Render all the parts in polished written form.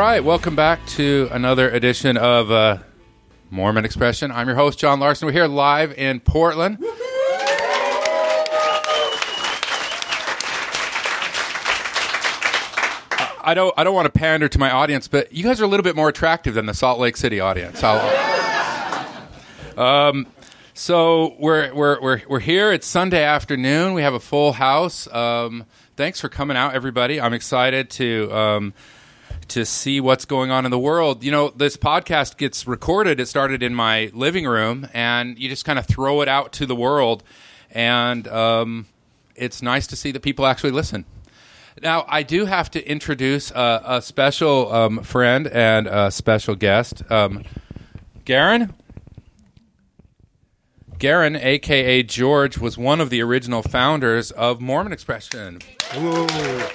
right, welcome back to another edition of Mormon Expression. I'm your host, John Larson. We're here live in Portland. I don't want to pander to my audience, but you guys are a little bit more attractive than the Salt Lake City audience. So we're here. It's Sunday afternoon. We have a full house. Thanks for coming out, everybody. I'm excited to see what's going on in the world. You know, this podcast gets recorded. It started in my living room, and you just kind of throw it out to the world, and it's nice to see that people actually listen. Now, I do have to introduce a special friend and a special guest. Garen, a.k.a. George, was one of the original founders of Mormon Expression. Ooh.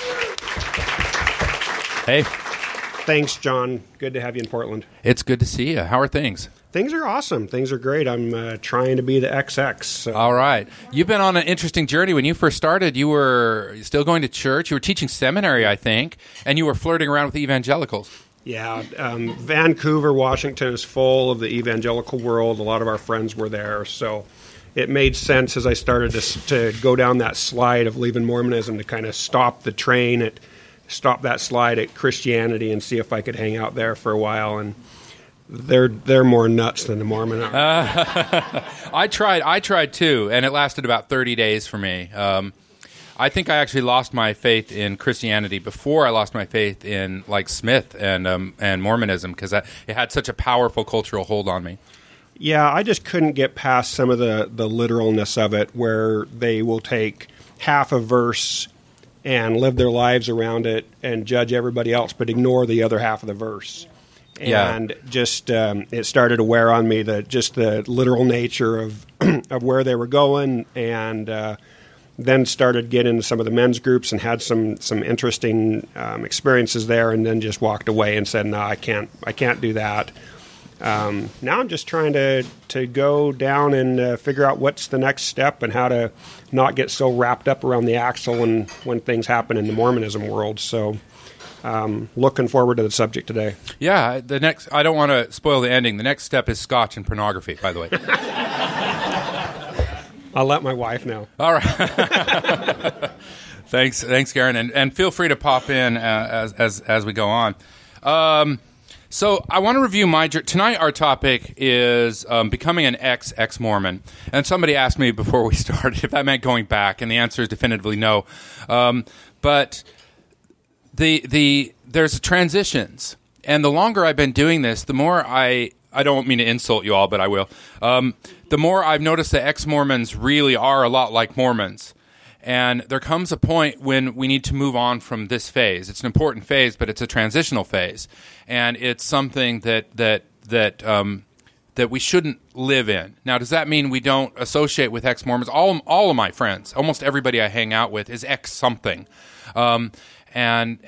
Hey. Thanks, John. Good to have you in Portland. It's good to see you. How are things? Things are awesome. Things are great. I'm trying to be the XX. So. All right. You've been on an interesting journey. When you first started, you were still going to church. You were teaching seminary, I think, and you were flirting around with evangelicals. Yeah. Vancouver, Washington is full of the evangelical world. A lot of our friends were there. So it made sense as I started to go down that slide of leaving Mormonism to kind of stop the train, stop that slide at Christianity and see if I could hang out there for a while. And they're more nuts than the Mormon are. I tried too, and it lasted about 30 days for me. I think I actually lost my faith in Christianity before I lost my faith in like Smith and Mormonism, because it had such a powerful cultural hold on me. Yeah, I just couldn't get past some of the literalness of it, where they will take half a verse and live their lives around it and judge everybody else, but ignore the other half of the verse. And just it started to wear on me the literal nature of of where they were going, and then started getting into some of the men's groups and had some interesting experiences there, and then just walked away and said, no, I can't do that. Now I'm just trying to go down and figure out what's the next step and how to not get so wrapped up around the axle when things happen in the Mormonism world. So looking forward to the subject today. Yeah, I don't want to spoil the ending. The next step is scotch and pornography, by the way. I'll let my wife know. All right. Thanks, Garen, and feel free to pop in as we go on. So I want to review tonight. Our topic is becoming an ex-Mormon, and somebody asked me before we started if that meant going back, and the answer is definitively no. But there's transitions, and the longer I've been doing this, the more I don't mean to insult you all, but I will. The more I've noticed that ex-Mormons really are a lot like Mormons. And there comes a point when we need to move on from this phase. It's an important phase, but it's a transitional phase, and it's something that we shouldn't live in. Now, does that mean we don't associate with ex-Mormons? All of my friends, almost everybody I hang out with, is ex-something, that's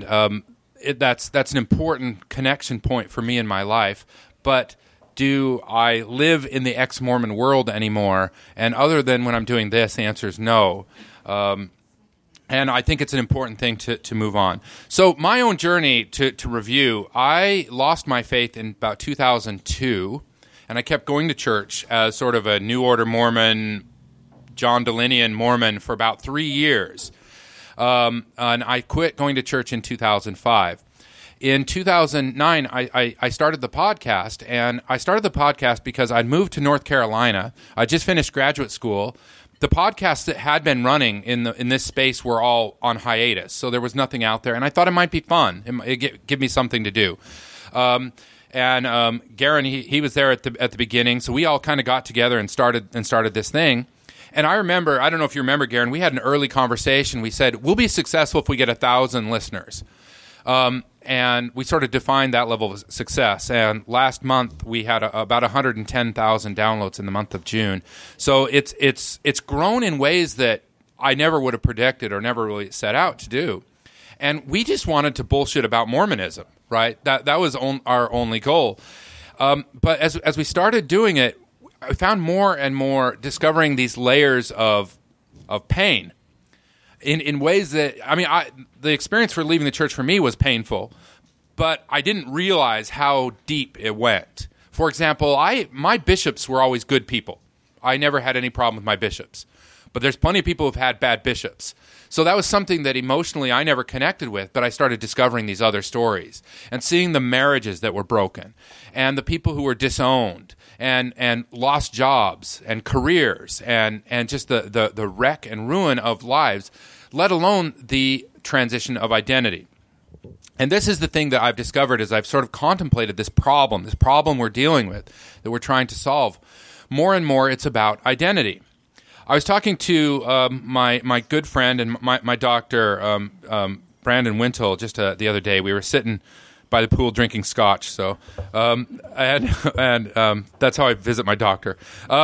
an important connection point for me in my life. But do I live in the ex-Mormon world anymore? And other than when I'm doing this, the answer is no. And I think it's an important thing to move on. So my own journey to review, I lost my faith in about 2002, and I kept going to church as sort of a New Order Mormon, John Delinian Mormon for about 3 years. And I quit going to church in 2005. In 2009, I started the podcast, and I started the podcast because I'd moved to North Carolina. I just finished graduate school. The podcasts that had been running in this space were all on hiatus, so there was nothing out there, and I thought it might be fun. It'd give me something to do. Garen, he was there at the beginning, so we all kind of got together and started this thing. And I remember, I don't know if you remember, Garen, we had an early conversation. We said, we'll be successful if we get 1,000 listeners. And we sort of defined that level of success. And last month we had about 110,000 downloads in the month of June. So it's grown in ways that I never would have predicted or never really set out to do. And we just wanted to bullshit about Mormonism, right? That was our only goal. But as we started doing it, I found more and more discovering these layers of pain. In ways that, I mean, the experience for leaving the church for me was painful, but I didn't realize how deep it went. For example, my bishops were always good people. I never had any problem with my bishops. But there's plenty of people who've had bad bishops. So that was something that emotionally I never connected with, but I started discovering these other stories and seeing the marriages that were broken and the people who were disowned and lost jobs and careers and just the wreck and ruin of lives, let alone the transition of identity. And this is the thing that I've discovered as I've sort of contemplated this problem we're dealing with, that we're trying to solve. More and more, it's about identity. I was talking to my good friend and my doctor, Brandon Wintle, just the other day. We were sitting by the pool drinking scotch, so and that's how I visit my doctor.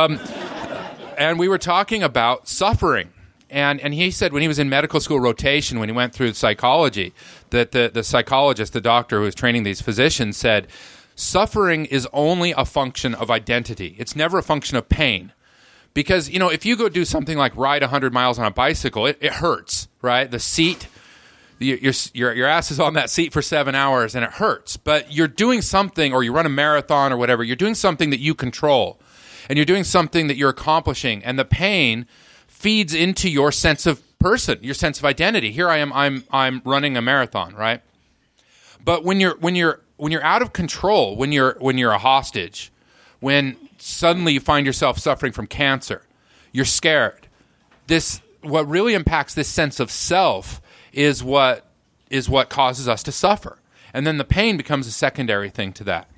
And we were talking about suffering. And he said when he was in medical school rotation, when he went through psychology, that the psychologist, the doctor who was training these physicians, said, suffering is only a function of identity. It's never a function of pain. Because, if you go do something like ride 100 miles on a bicycle, it hurts, right? The seat, your ass is on that seat for 7 hours and it hurts. But you're doing something, or you run a marathon or whatever, you're doing something that you control. And you're doing something that you're accomplishing. And the pain feeds into your sense of person, your sense of identity. Here I am, I'm running a marathon, right? But when you're out of control, when you're a hostage, when suddenly you find yourself suffering from cancer, you're scared. What really impacts this sense of self is what causes us to suffer. And then the pain becomes a secondary thing to that.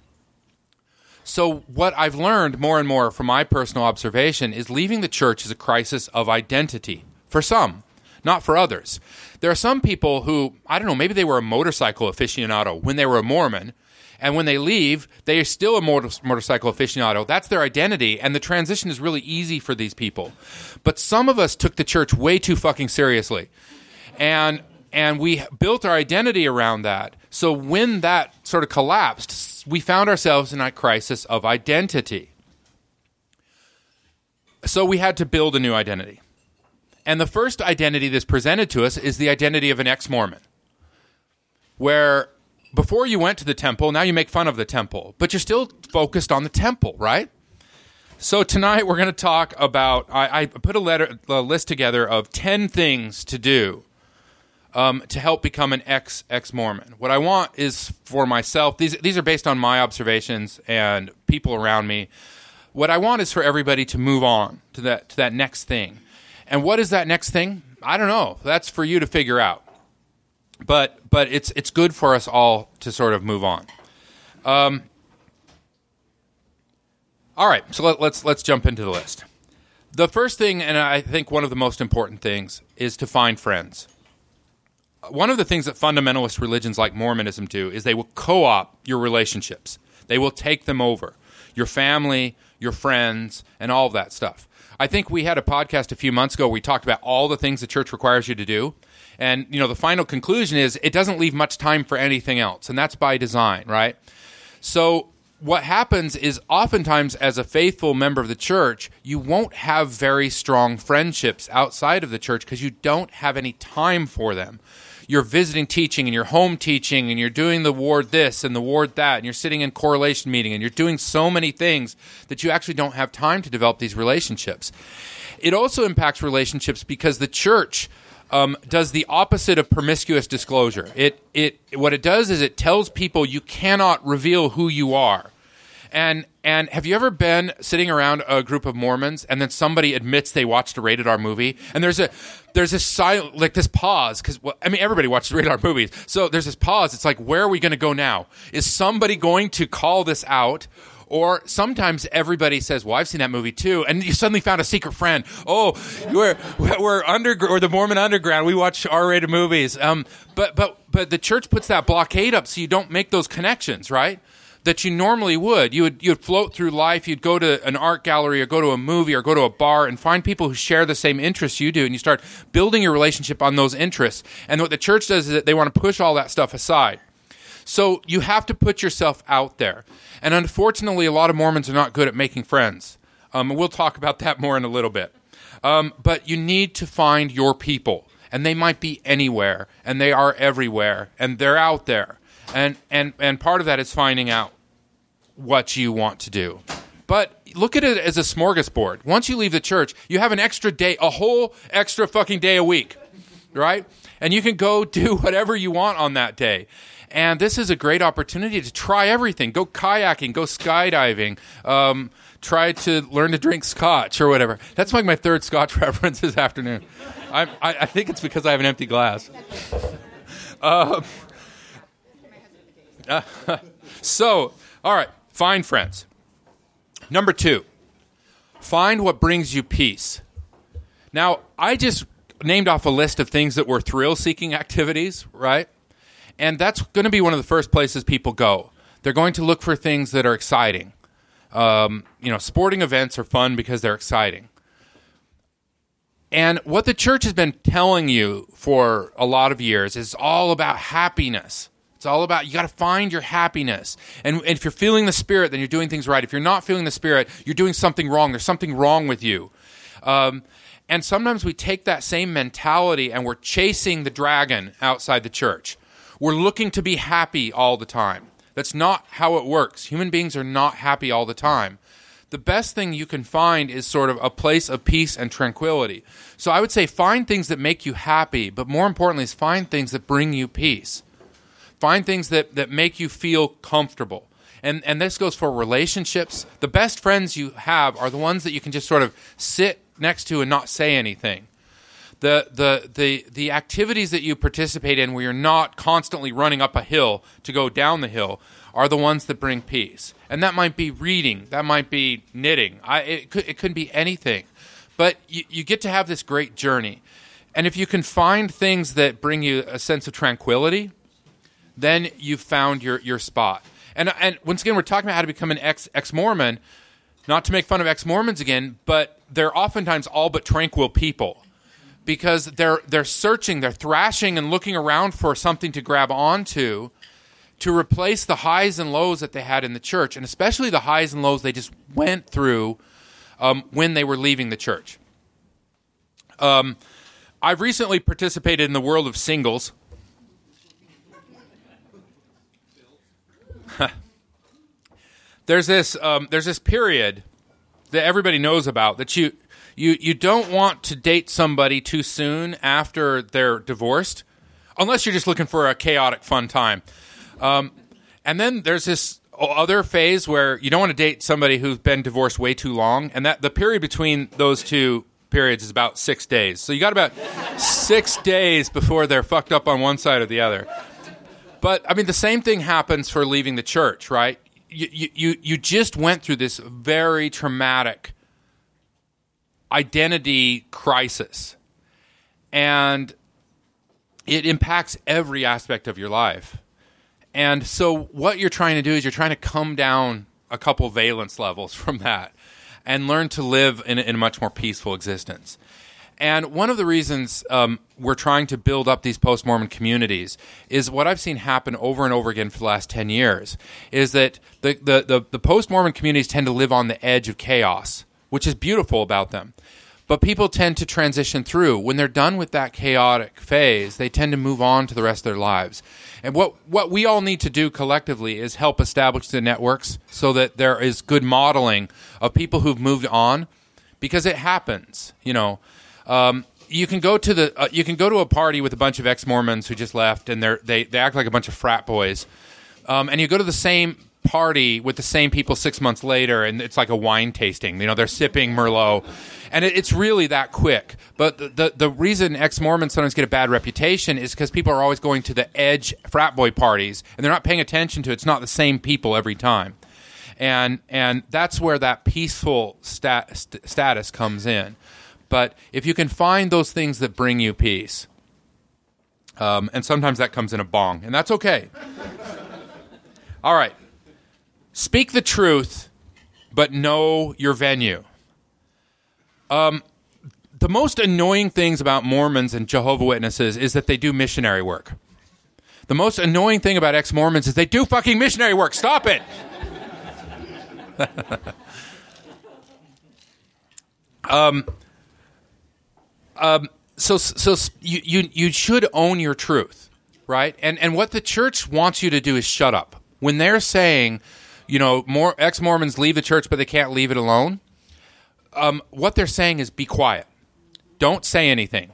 So what I've learned more and more from my personal observation is leaving the church is a crisis of identity for some, not for others. There are some people who, I don't know, maybe they were a motorcycle aficionado when they were a Mormon, and when they leave, they are still a motorcycle aficionado. That's their identity, and the transition is really easy for these people. But some of us took the church way too fucking seriously, and we built our identity around that. So when that sort of collapsed, we found ourselves in a crisis of identity. So we had to build a new identity. And the first identity that's presented to us is the identity of an ex-Mormon, where before you went to the temple, now you make fun of the temple, but you're still focused on the temple, right? So tonight we're going to talk about, I put a list together of 10 things to do to help become an ex-Mormon. What I want is for myself, these are based on my observations and people around me. What I want is for everybody to move on to that next thing. And what is that next thing? I don't know. That's for you to figure out. But it's good for us all to sort of move on. All right, so let's jump into the list. The first thing, and I think one of the most important things, is to find friends. One of the things that fundamentalist religions like Mormonism do is they will co-opt your relationships. They will take them over. Your family, your friends, and all of that stuff. I think we had a podcast a few months ago where we talked about all the things the church requires you to do. And, the final conclusion is it doesn't leave much time for anything else. And that's by design, right? So what happens is oftentimes as a faithful member of the church, you won't have very strong friendships outside of the church because you don't have any time for them. You're visiting teaching and you're home teaching and you're doing the ward this and the ward that and you're sitting in correlation meeting and you're doing so many things that you actually don't have time to develop these relationships. It also impacts relationships because the church does the opposite of promiscuous disclosure. What it does is it tells people you cannot reveal who you are. And have you ever been sitting around a group of Mormons and then somebody admits they watched a rated R movie and there's this silent, like this pause because everybody watches rated R movies, so there's this pause. It's like, where are we going to go now? Is somebody going to call this out? Or sometimes everybody says, well, I've seen that movie too. And you suddenly found a secret friend. Oh, we're the Mormon underground. We watch R-rated movies. But the church puts that blockade up so you don't make those connections, right? That you normally would. You'd float through life. You'd go to an art gallery or go to a movie or go to a bar and find people who share the same interests you do. And you start building your relationship on those interests. And what the church does is that they want to push all that stuff aside. So you have to put yourself out there. And unfortunately, a lot of Mormons are not good at making friends. We'll talk about that more in a little bit. But you need to find your people. And they might be anywhere. And they are everywhere. And they're out there. And part of that is finding out what you want to do. But look at it as a smorgasbord. Once you leave the church, you have an extra day, a whole extra fucking day a week, right? And you can go do whatever you want on that day. And this is a great opportunity to try everything. Go kayaking, go skydiving, try to learn to drink scotch or whatever. That's like my third scotch reference this afternoon. I think it's because I have an empty glass. So, all right, find friends. Number 2, find what brings you peace. Now, I just named off a list of things that were thrill-seeking activities, right? And that's going to be one of the first places people go. They're going to look for things that are exciting. Sporting events are fun because they're exciting. And what the church has been telling you for a lot of years is all about happiness. It's all about, you got to find your happiness. And if you're feeling the Spirit, then you're doing things right. If you're not feeling the Spirit, you're doing something wrong. There's something wrong with you. And sometimes we take that same mentality and we're chasing the dragon outside the church. We're looking to be happy all the time. That's not how it works. Human beings are not happy all the time. The best thing you can find is sort of a place of peace and tranquility. So I would say find things that make you happy, but more importantly is find things that bring you peace. Find things that make you feel comfortable. And this goes for relationships. The best friends you have are the ones that you can just sort of sit next to and not say anything. The activities that you participate in where you're not constantly running up a hill to go down the hill are the ones that bring peace. And that might be reading. That might be knitting. It could be anything. But you get to have this great journey. And if you can find things that bring you a sense of tranquility, then you've found your spot. And once again, we're talking about how to become an ex-Mormon, not to make fun of ex-Mormons again, but they're oftentimes all but tranquil people. Because they're searching, they're thrashing and looking around for something to grab onto to replace the highs and lows that they had in the church, and especially the highs and lows they just went through when they were leaving the church. I've recently participated in the world of singles. There's this period that everybody knows about that you don't want to date somebody too soon after they're divorced, unless you're just looking for a chaotic, fun time. And then there's this other phase where you don't want to date somebody who's been divorced way too long, and that the period between those two periods is about 6 days. So you got about 6 days before they're fucked up on one side or the other. But, I mean, the same thing happens for leaving the church, right? You just went through this very traumatic identity crisis, and it impacts every aspect of your life. And so what you're trying to do is you're trying to come down a couple valence levels from that and learn to live in a much more peaceful existence. And one of the reasons we're trying to build up these post-Mormon communities is what I've seen happen over and over again for the last 10 years, is that the post-Mormon communities tend to live on the edge of chaos, which is beautiful about them. But people tend to transition through. When they're done with that chaotic phase, they tend to move on to the rest of their lives. And what we all need to do collectively is help establish the networks so that there is good modeling of people who've moved on, because it happens. You know, you can go to a party with a bunch of ex-Mormons who just left, and they act like a bunch of frat boys, and you go to the same party with the same people 6 months later, and it's like a wine tasting. You know, they're sipping Merlot, and it's really that quick. But the reason ex-Mormons sometimes get a bad reputation is because people are always going to the edge frat boy parties, and they're not paying attention to it's not the same people every time. And that's where that peaceful status comes in. But if you can find those things that bring you peace, and sometimes that comes in a bong, and that's okay. All right. Speak the truth, but know your venue. The most annoying things about Mormons and Jehovah's Witnesses is that they do missionary work. The most annoying thing about ex-Mormons is they do fucking missionary work. Stop it! So you should own your truth. right? And what the church wants you to do is shut up. When they're saying, more ex-Mormons leave the church, but they can't leave it alone, what they're saying is be quiet. Don't say anything.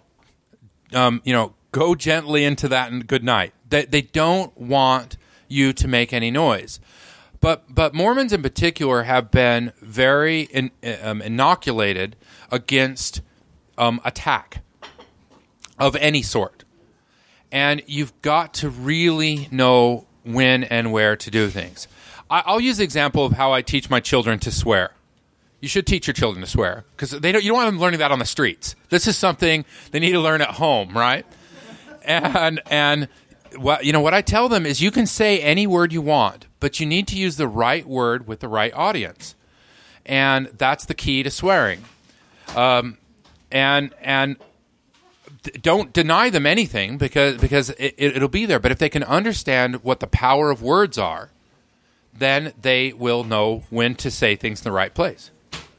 Go gently into that and good night. They don't want you to make any noise. But Mormons in particular have been very inoculated against attack of any sort. And you've got to really know when and where to do things. I'll use the example of how I teach my children to swear. You should teach your children to swear because you don't want them learning that on the streets. This is something they need to learn at home, right? And what I tell them is you can say any word you want, but you need to use the right word with the right audience, and that's the key to swearing. And don't deny them anything because it'll be there. But if they can understand what the power of words are, then they will know when to say things in the right place.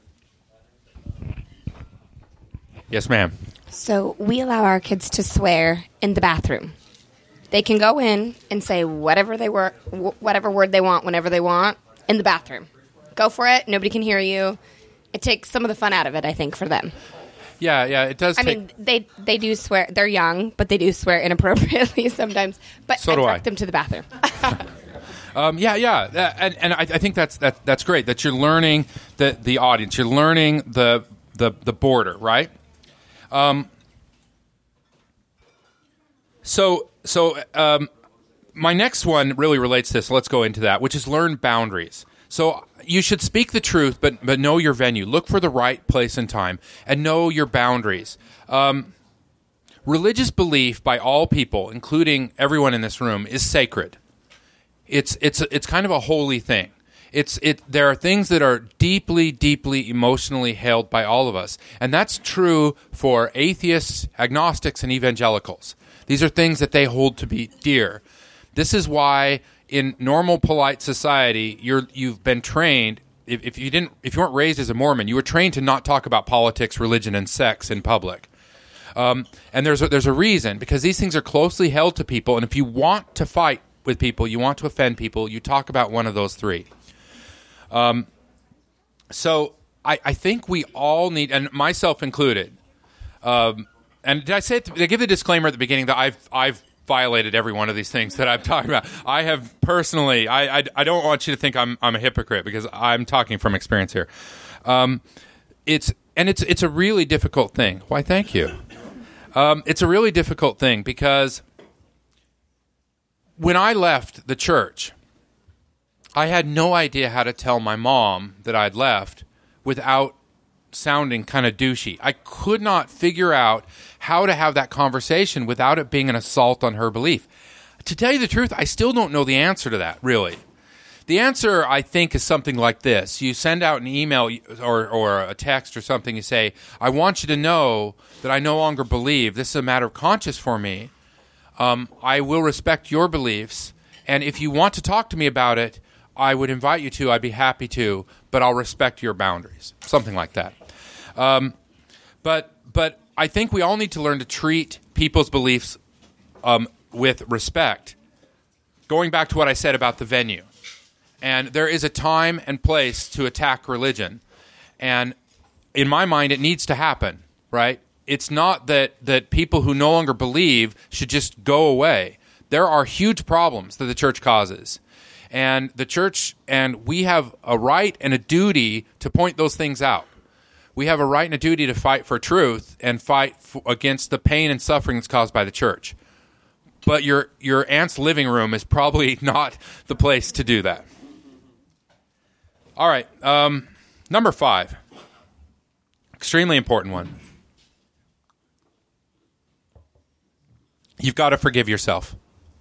Yes, ma'am. So we allow our kids to swear in the bathroom. They can go in and say whatever word they want, whenever they want, in the bathroom. Go for it. Nobody can hear you. It takes some of the fun out of it, I think, for them. Yeah, it does. I mean, they do swear. They're young, but they do swear inappropriately sometimes. But so do I. Direct them to the bathroom. And I think that's great that you're learning the audience. You're learning the border, right? So my next one really relates to this. So let's go into that, which is learn boundaries. So you should speak the truth, but know your venue. Look for the right place and time, and know your boundaries. Religious belief by all people, including everyone in this room, is sacred. It's kind of a holy thing. There are things that are deeply, deeply emotionally held by all of us, and that's true for atheists, agnostics, and evangelicals. These are things that they hold to be dear. This is why in normal, polite society, you've been trained. If you weren't raised as a Mormon, you were trained to not talk about politics, religion, and sex in public. And there's a reason, because these things are closely held to people, and if you want to fight with people, you want to offend people, you talk about one of those three. So I think we all need, and myself included. And did I give the disclaimer at the beginning that I've violated every one of these things that I'm talking about? I have personally. I don't want you to think I'm a hypocrite, because I'm talking from experience here. It's a really difficult thing. Why? Thank you. It's a really difficult thing because when I left the church, I had no idea how to tell my mom that I'd left without sounding kind of douchey. I could not figure out how to have that conversation without it being an assault on her belief. To tell you the truth, I still don't know the answer to that, really. The answer, I think, is something like this. You send out an email or a text or something. You say, I want you to know that I no longer believe. This is a matter of conscience for me. I will respect your beliefs. And if you want to talk to me about it, I would invite you to. I'd be happy to. But I'll respect your boundaries. Something like that. But I think we all need to learn to treat people's beliefs with respect. Going back to what I said about the venue. And there is a time and place to attack religion. And in my mind, it needs to happen, right? It's not that people who no longer believe should just go away. There are huge problems that the church causes. And the church, and we have a right and a duty to point those things out. We have a right and a duty to fight for truth and fight against the pain and suffering that's caused by the church. But your aunt's living room is probably not the place to do that. All right, number 5. Extremely important one. You've got to forgive yourself.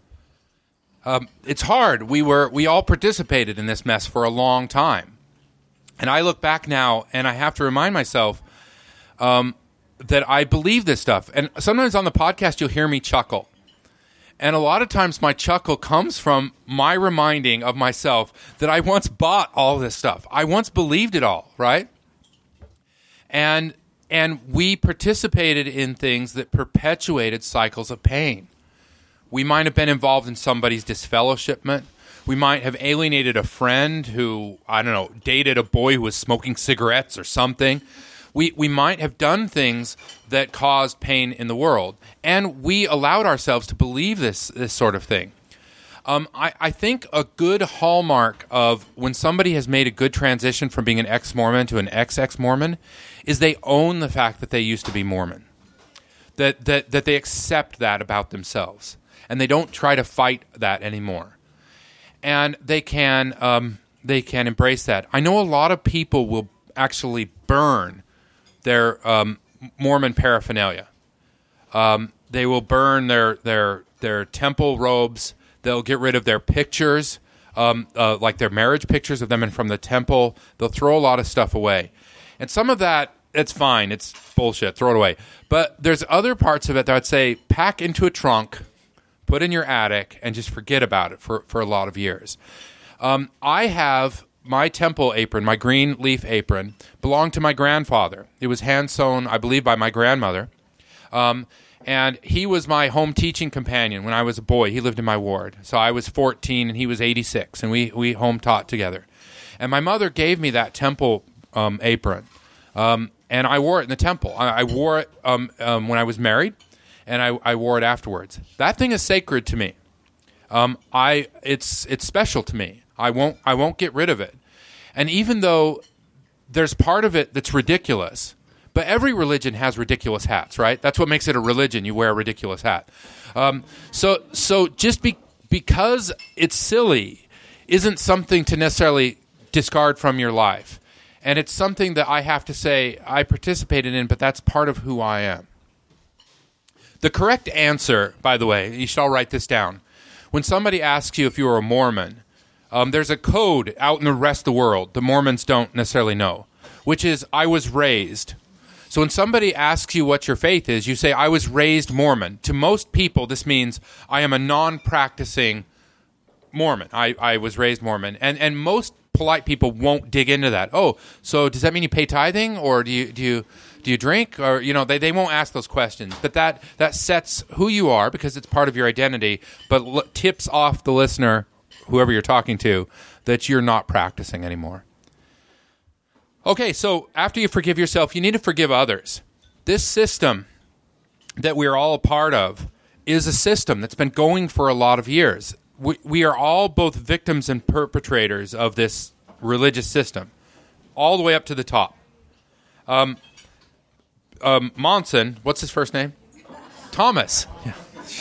It's hard. We all participated in this mess for a long time. And I look back now, and I have to remind myself that I believe this stuff. And sometimes on the podcast, you'll hear me chuckle. And a lot of times my chuckle comes from my reminding of myself that I once bought all this stuff. I once believed it all, right? And we participated in things that perpetuated cycles of pain. We might have been involved in somebody's disfellowshipment. We might have alienated a friend who, I don't know, dated a boy who was smoking cigarettes or something. We might have done things that caused pain in the world, and we allowed ourselves to believe this sort of thing. I think a good hallmark of when somebody has made a good transition from being an ex-Mormon to an ex-Mormon is they own the fact that they used to be Mormon, that they accept that about themselves, and they don't try to fight that anymore. And they can embrace that. I know a lot of people will actually burn their Mormon paraphernalia. They will burn their temple robes. They'll get rid of their pictures, like their marriage pictures of them and from the temple. They'll throw a lot of stuff away. And some of that, it's fine. It's bullshit. Throw it away. But there's other parts of it that I'd say pack into a trunk, put in your attic, and just forget about it for a lot of years. I have my temple apron, my green leaf apron, belonged to my grandfather. It was hand-sewn, I believe, by my grandmother. And he was my home teaching companion when I was a boy. He lived in my ward. So I was 14 and he was 86, and we home taught together. And my mother gave me that temple apron, and I wore it in the temple. I wore it when I was married, and I wore it afterwards. That thing is sacred to me. It's special to me. I won't get rid of it. And even though there's part of it that's ridiculous, but every religion has ridiculous hats, right? That's what makes it a religion. You wear a ridiculous hat. So just because it's silly isn't something to necessarily discard from your life. And it's something that I have to say I participated in, but that's part of who I am. The correct answer, by the way, you should all write this down. When somebody asks you if you are a Mormon, there's a code out in the rest of the world the Mormons don't necessarily know, which is I was raised. So when somebody asks you what your faith is, you say, I was raised Mormon. To most people, this means I am a non-practicing Mormon. I was raised Mormon. And most polite people won't dig into that. Oh, so does that mean you pay tithing, or do you drink, or they won't ask those questions. But that sets who you are because it's part of your identity, but tips off the listener, whoever you're talking to, that you're not practicing anymore. Okay, so after you forgive yourself, you need to forgive others. This system that we're all a part of is a system that's been going for a lot of years. We are all both victims and perpetrators of this religious system, all the way up to the top. Monson, what's his first name? Thomas. Yeah.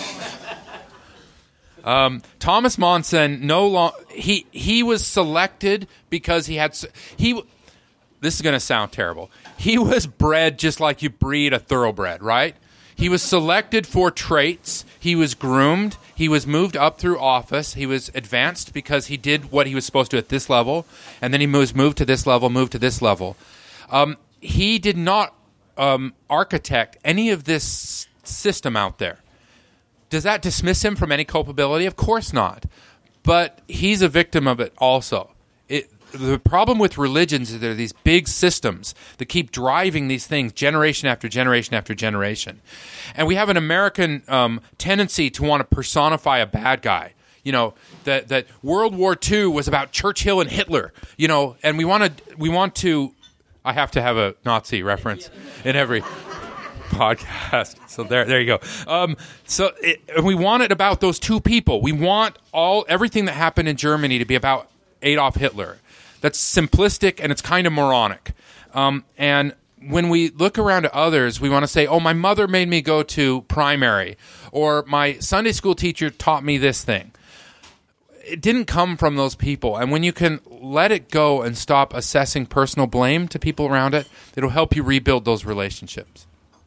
Thomas Monson he was selected because this is going to sound terrible. He was bred just like you breed a thoroughbred, right? He was selected for traits. He was groomed. He was moved up through office. He was advanced because he did what he was supposed to at this level, and then he was moved to this level, moved to this level. He did not architect any of this system out there. Does that dismiss him from any culpability? Of course not. But he's a victim of it also. The problem with religions is there are these big systems that keep driving these things generation after generation after generation. And we have an American tendency to want to personify a bad guy. That World War II was about Churchill and Hitler, and we want to I have to have a Nazi reference in every podcast. So there you go. We want it about those two people. We want everything that happened in Germany to be about Adolf Hitler. That's simplistic and it's kind of moronic. And when we look around at others, we want to say, oh, my mother made me go to primary, or my Sunday school teacher taught me this thing. It didn't come from those people. And when you can let it go and stop assessing personal blame to people around it, it'll help you rebuild those relationships.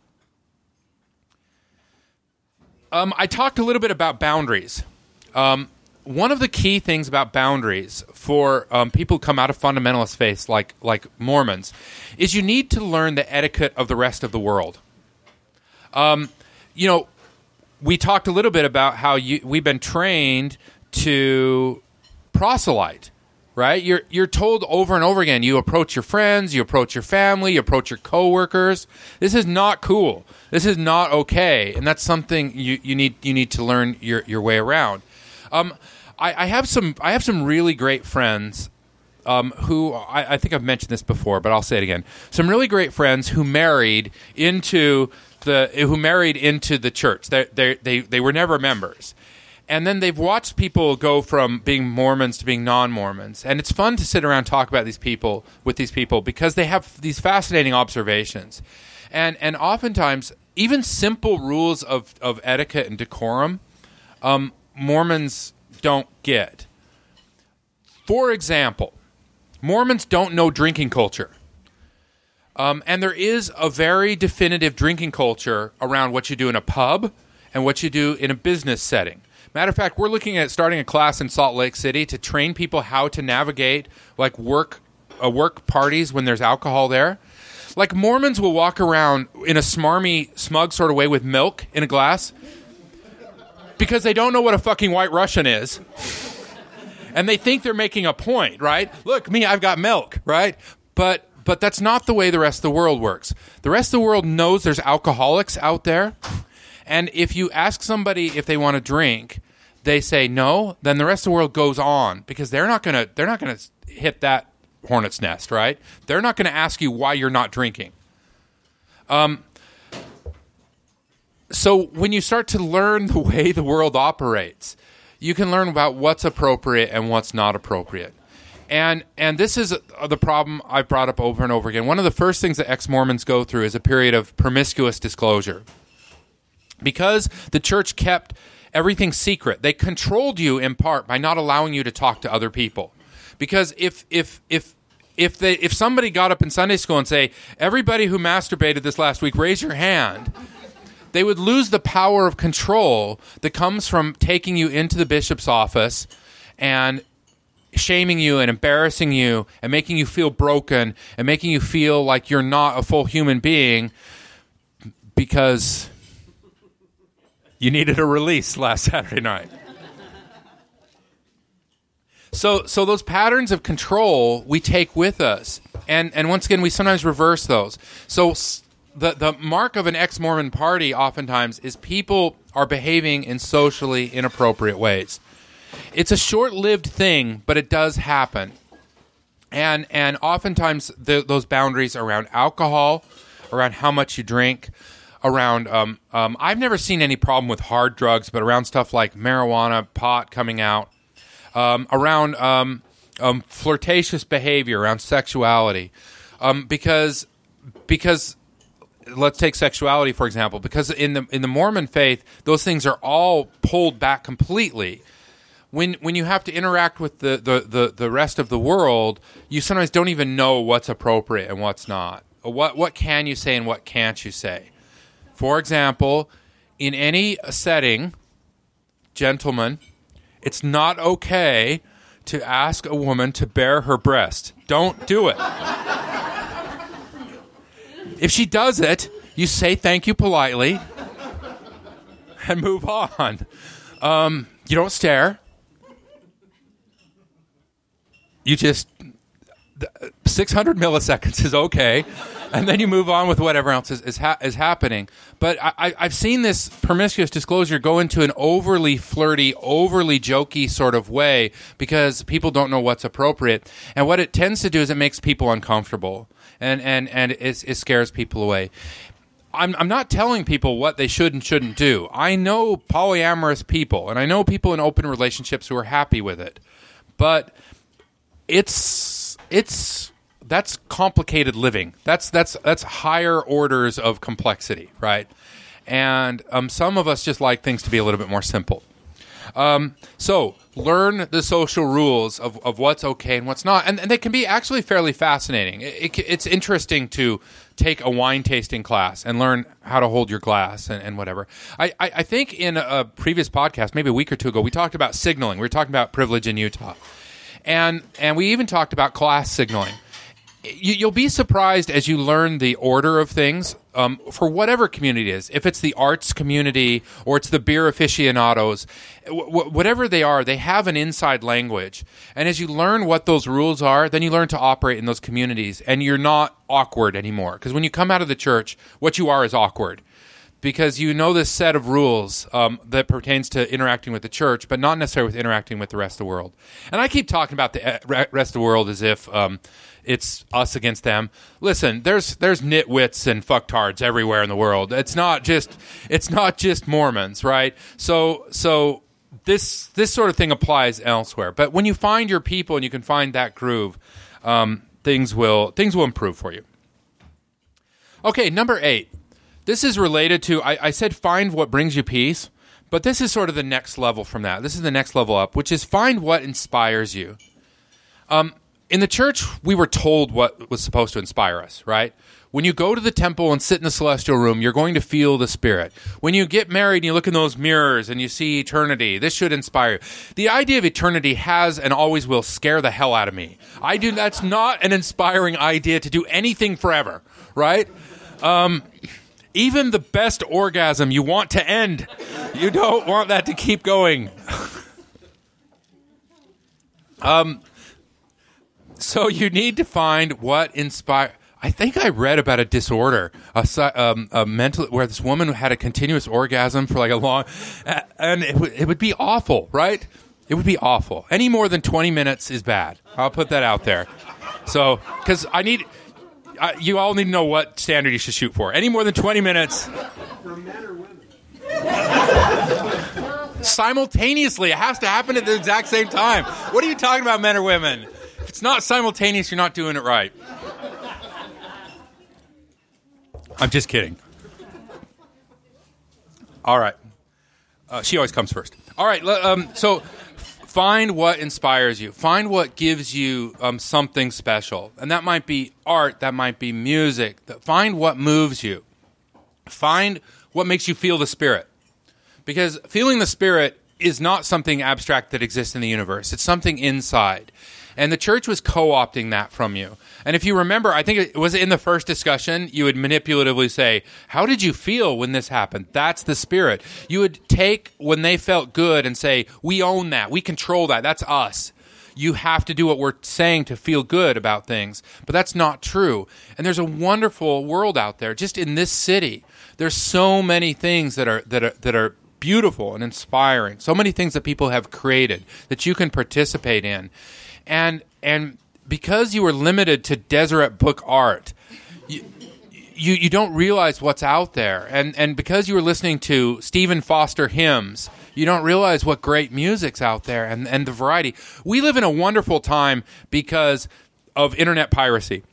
I talked a little bit about boundaries. One of the key things about boundaries for people who come out of fundamentalist faiths like Mormons is you need to learn the etiquette of the rest of the world. We talked a little bit about how we've been trained to proselyte. right? You're told over and over again. You approach your friends, you approach your family, you approach your coworkers. This is not cool. This is not okay, and that's something you need to learn your way around. I have some really great friends who I think I've mentioned this before, but I'll say it again. Some really great friends who married into the church. They were never members. And then they've watched people go from being Mormons to being non-Mormons. And it's fun to sit around and talk about with these people because they have these fascinating observations. And oftentimes, even simple rules of etiquette and decorum, Mormons don't get. For example, Mormons don't know drinking culture. And there is a very definitive drinking culture around what you do in a pub and what you do in a business setting. Matter of fact, we're looking at starting a class in Salt Lake City to train people how to navigate like work parties when there's alcohol there. Like Mormons will walk around in a smarmy, smug sort of way with milk in a glass because they don't know what a fucking White Russian is. And they think they're making a point, right? Look, me, I've got milk, right? But that's not the way the rest of the world works. The rest of the world knows there's alcoholics out there. And if you ask somebody if they want to drink, they say no, then the rest of the world goes on because they're not going to hit that hornet's nest, right? They're not going to ask you why you're not drinking. So when you start to learn the way the world operates, you can learn about what's appropriate and what's not appropriate. And this is the problem I've brought up over and over again. One of the first things that ex-Mormons go through is a period of promiscuous disclosure. Because the church kept everything secret, they controlled you in part by not allowing you to talk to other people. Because if somebody got up in Sunday school and say, everybody who masturbated this last week, raise your hand, they would lose the power of control that comes from taking you into the bishop's office and shaming you and embarrassing you and making you feel broken and making you feel like you're not a full human being because you needed a release last Saturday night. So those patterns of control we take with us. And once again, we sometimes reverse those. So the mark of an ex-Mormon party oftentimes is people are behaving in socially inappropriate ways. It's a short-lived thing, but it does happen. And oftentimes those boundaries around alcohol, around how much you drink, around I've never seen any problem with hard drugs, but around stuff like marijuana, pot coming out, around flirtatious behavior, around sexuality, because let's take sexuality for example. Because in the Mormon faith, those things are all pulled back completely. When you have to interact with the rest of the world, you sometimes don't even know what's appropriate and what's not. What can you say and what can't you say? For example, in any setting, gentlemen, it's not okay to ask a woman to bare her breast. Don't do it. If she does it, you say thank you politely and move on. You don't stare. You just 600 milliseconds is okay, and then you move on with whatever else is happening. But I've seen this promiscuous disclosure go into an overly flirty, overly jokey sort of way because people don't know what's appropriate. And what it tends to do is it makes people uncomfortable, and it scares people away. I'm not telling people what they should and shouldn't do. I know polyamorous people, and I know people in open relationships who are happy with it. But that's complicated living. That's higher orders of complexity, right? And some of us just like things to be a little bit more simple. So learn the social rules of what's okay and what's not, and they can be actually fairly fascinating. It's interesting to take a wine tasting class and learn how to hold your glass and whatever. I think in a previous podcast, maybe a week or two ago, we talked about signaling. We were talking about privilege in Utah. And we even talked about class signaling. you'll be surprised as you learn the order of things for whatever community it is. If it's the arts community or it's the beer aficionados, whatever they are, they have an inside language. And as you learn what those rules are, then you learn to operate in those communities, and you're not awkward anymore. Because when you come out of the church, what you are is awkward. Because you know this set of rules that pertains to interacting with the church, but not necessarily with interacting with the rest of the world. And I keep talking about the rest of the world as if it's us against them. Listen, there's nitwits and fucktards everywhere in the world. It's not just Mormons, right? So this sort of thing applies elsewhere. But when you find your people and you can find that groove, things will improve for you. Okay, number 8. This is related to, I said find what brings you peace, but this is sort of the next level from that. This is the next level up, which is find what inspires you. In the church, we were told what was supposed to inspire us, right? When you go to the temple and sit in the celestial room, you're going to feel the Spirit. When you get married and you look in those mirrors and you see eternity, this should inspire you. The idea of eternity has and always will scare the hell out of me. That's not an inspiring idea to do anything forever, right? Even the best orgasm you want to end. You don't want that to keep going. So you need to find what inspires. I think I read about a disorder, a mental, where this woman had a continuous orgasm for like a long, and it would be awful, right? It would be awful. Any more than 20 minutes is bad. I'll put that out there. So, because you all need to know what standard you should shoot for. Any more than 20 minutes. For men or women? Simultaneously. It has to happen at the exact same time. What are you talking about, men or women? If it's not simultaneous, you're not doing it right. I'm just kidding. All right. She always comes first. All right. So find what inspires you. Find what gives you something special. And that might be art. That might be music. Find what moves you. Find what makes you feel the Spirit. Because feeling the Spirit is not something abstract that exists in the universe. It's something inside. And the church was co-opting that from you. And if you remember, I think it was in the first discussion, you would manipulatively say, how did you feel when this happened? That's the Spirit. You would take when they felt good and say, we own that. We control that. That's us. You have to do what we're saying to feel good about things. But that's not true. And there's a wonderful world out there. Just in this city, there's so many things that are beautiful and inspiring. So many things that people have created that you can participate in. And because you were limited to Deseret book art, you don't realize what's out there. And because you were listening to Stephen Foster hymns, you don't realize what great music's out there and the variety. We live in a wonderful time because of internet piracy.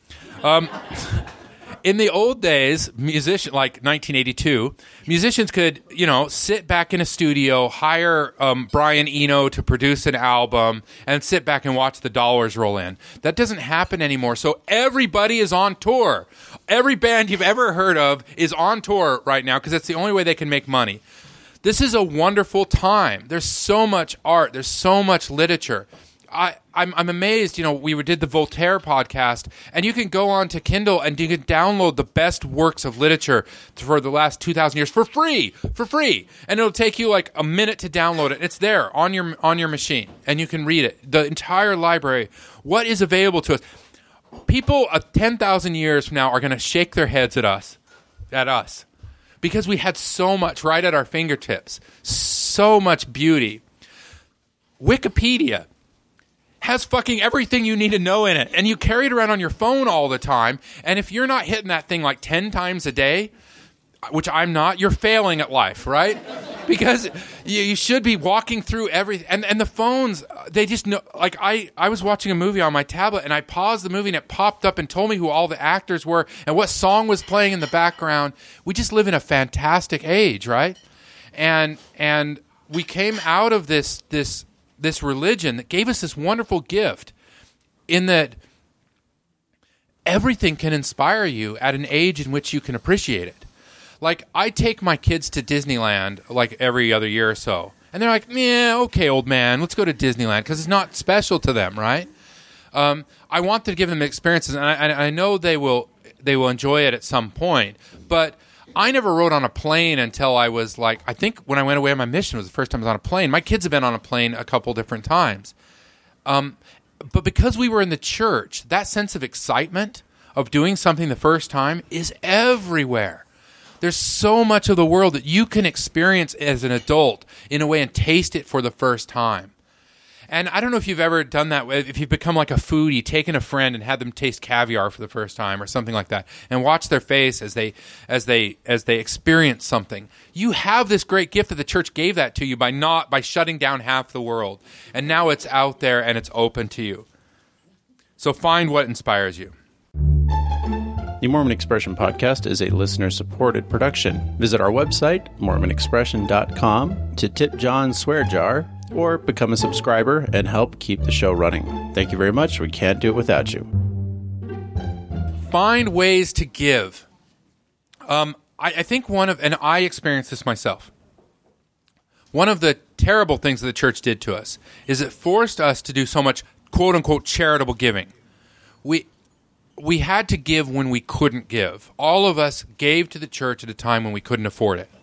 In the old days, like 1982, musicians could, sit back in a studio, hire Brian Eno to produce an album, and sit back and watch the dollars roll in. That doesn't happen anymore. So everybody is on tour. Every band you've ever heard of is on tour right now because that's the only way they can make money. This is a wonderful time. There's so much art. There's so much literature. I'm amazed, we did the Voltaire podcast, and you can go on to Kindle and you can download the best works of literature for the last 2,000 years for free, and it'll take you like a minute to download it. It's there on your machine, and you can read it. The entire library, what is available to us. People 10,000 years from now are going to shake their heads at us, because we had so much right at our fingertips, so much beauty. Wikipedia has fucking everything you need to know in it. And you carry it around on your phone all the time. And if you're not hitting that thing like 10 times a day, which I'm not, you're failing at life, right? Because you should be walking through everything. And the phones, they just know. Like I was watching a movie on my tablet and I paused the movie and it popped up and told me who all the actors were and what song was playing in the background. We just live in a fantastic age, right? And we came out of this religion that gave us this wonderful gift in that everything can inspire you at an age in which you can appreciate it. Like, I take my kids to Disneyland like every other year or so. And they're like, yeah, okay, old man, let's go to Disneyland because it's not special to them, right? I want to give them experiences, and I know they will enjoy it at some point. But I never rode on a plane until I was like, I think when I went away on my mission was the first time I was on a plane. My kids have been on a plane a couple different times. But because we were in the church, that sense of excitement of doing something the first time is everywhere. There's so much of the world that you can experience as an adult in a way and taste it for the first time. And I don't know if you've ever done that, if you've become like a foodie, taken a friend and had them taste caviar for the first time or something like that, and watch their face as they experience something. You have this great gift that the church gave that to you by shutting down half the world. And now it's out there and it's open to you. So find what inspires you. The Mormon Expression Podcast is a listener-supported production. Visit our website, mormonexpression.com, to tip John's swear jar, or become a subscriber and help keep the show running. Thank you very much. We can't do it without you. Find ways to give. I think and I experienced this myself. One of the terrible things that the church did to us is it forced us to do so much quote-unquote charitable giving. We had to give when we couldn't give. All of us gave to the church at a time when we couldn't afford it.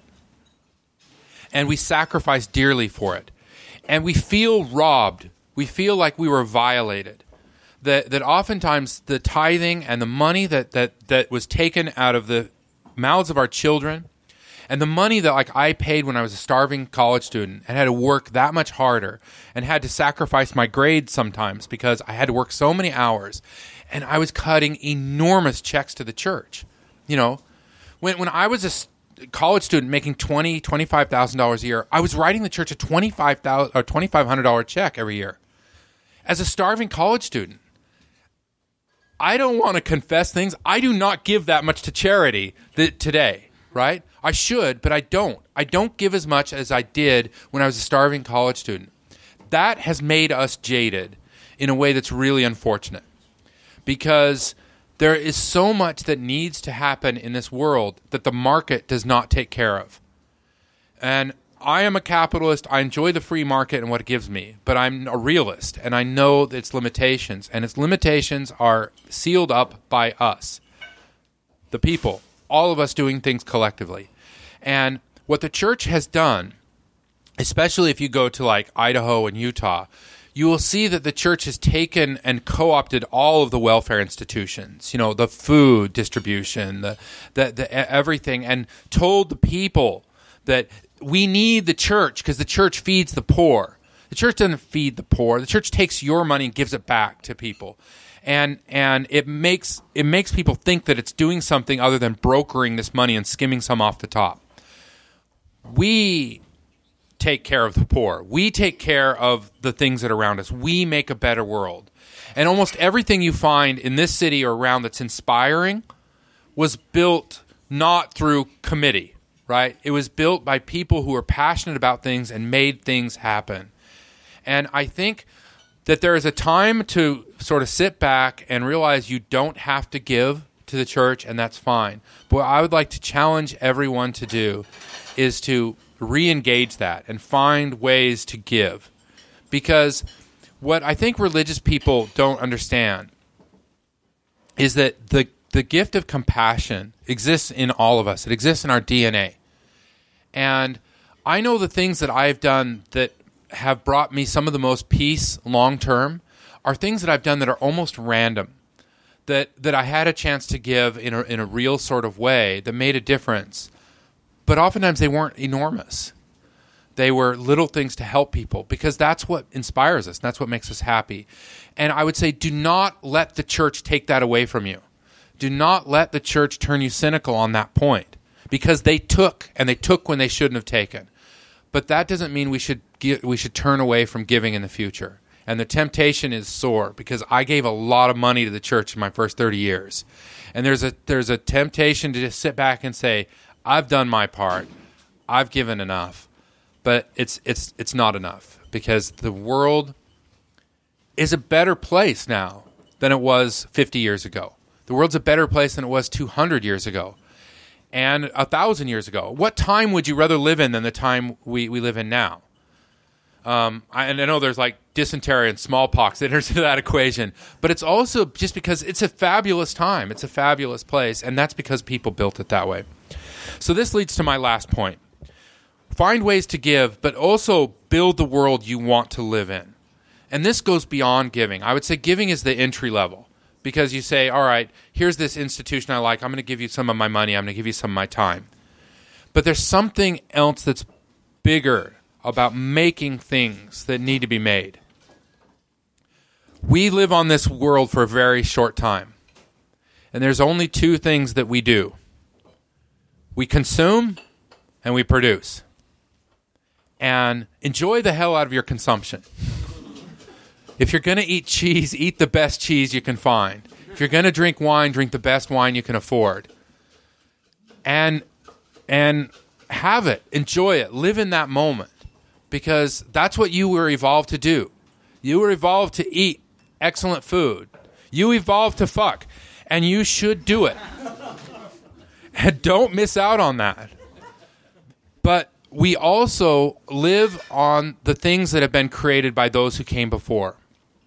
And we sacrificed dearly for it. And we feel robbed. We feel like we were violated. That oftentimes the tithing and the money that was taken out of the mouths of our children, and the money that I paid when I was a starving college student and had to work that much harder and had to sacrifice my grades sometimes because I had to work so many hours, and I was cutting enormous checks to the church. You know, when I was a college student making $25,000 a year, I was writing the church a $2,500 check every year. As a starving college student, I don't want to confess things. I do not give that much to charity today, right? I should, but I don't. I don't give as much as I did when I was a starving college student. That has made us jaded in a way that's really unfortunate, because there is so much that needs to happen in this world that the market does not take care of. And I am a capitalist. I enjoy the free market and what it gives me, but I'm a realist, and I know its limitations, and its limitations are sealed up by us, the people, all of us doing things collectively. And what the church has done, especially if you go to like Idaho and Utah, you will see that the church has taken and co-opted all of the welfare institutions, you know, the food distribution, the everything, and told the people that we need the church because the church feeds the poor. The church doesn't feed the poor. The church takes your money and gives it back to people. And it makes people think that it's doing something other than brokering this money and skimming some off the top. We take care of the poor. We take care of the things that are around us. We make a better world. And almost everything you find in this city or around that's inspiring was built not through committee, right? It was built by people who are passionate about things and made things happen. And I think that there is a time to sort of sit back and realize you don't have to give to the church, and that's fine. But what I would like to challenge everyone to do is to re-engage that and find ways to give. Because what I think religious people don't understand is that the gift of compassion exists in all of us. It exists in our DNA. And I know the things that I've done that have brought me some of the most peace long-term are things that I've done that are almost random, that I had a chance to give in a real sort of way that made a difference. But oftentimes they weren't enormous. They were little things to help people, because that's what inspires us. And that's what makes us happy. And I would say, do not let the church take that away from you. Do not let the church turn you cynical on that point, because they took when they shouldn't have taken. But that doesn't mean we should turn away from giving in the future. And the temptation is sore, because I gave a lot of money to the church in my first 30 years. And there's a temptation to just sit back and say, I've done my part. I've given enough. But it's not enough, because the world is a better place now than it was 50 years ago. The world's a better place than it was 200 years ago and 1,000 years ago. What time would you rather live in than the time we live in now? I know there's like dysentery and smallpox that enters into that equation. But it's also just because it's a fabulous time. It's a fabulous place. And that's because people built it that way. So this leads to my last point. Find ways to give, but also build the world you want to live in. And this goes beyond giving. I would say giving is the entry level. Because you say, all right, here's this institution I like. I'm going to give you some of my money. I'm going to give you some of my time. But there's something else that's bigger about making things that need to be made. We live on this world for a very short time. And there's only two things that we do. We consume and we produce. And enjoy the hell out of your consumption. If you're going to eat cheese, eat the best cheese you can find. If you're going to drink wine, drink the best wine you can afford. And have it. Enjoy it. Live in that moment. Because that's what you were evolved to do. You were evolved to eat excellent food. You evolved to fuck. And you should do it. And don't miss out on that. But we also live on the things that have been created by those who came before.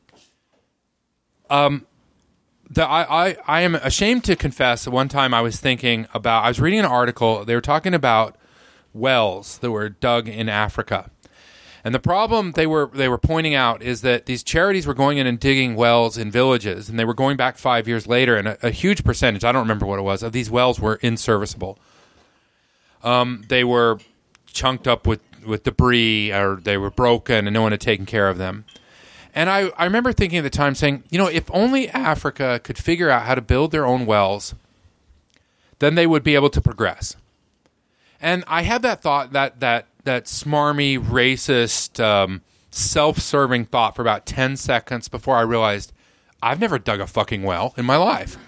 I am ashamed to confess that one time I was reading an article, they were talking about wells that were dug in Africa. And the problem they were pointing out is that these charities were going in and digging wells in villages, and they were going back 5 years later, and a huge percentage, I don't remember what it was, of these wells were inserviceable. They were chunked up with debris, or they were broken, and no one had taken care of them. And I remember thinking at the time, saying, if only Africa could figure out how to build their own wells, then they would be able to progress. And I had that thought, that smarmy, racist, self-serving thought for about 10 seconds before I realized I've never dug a fucking well in my life.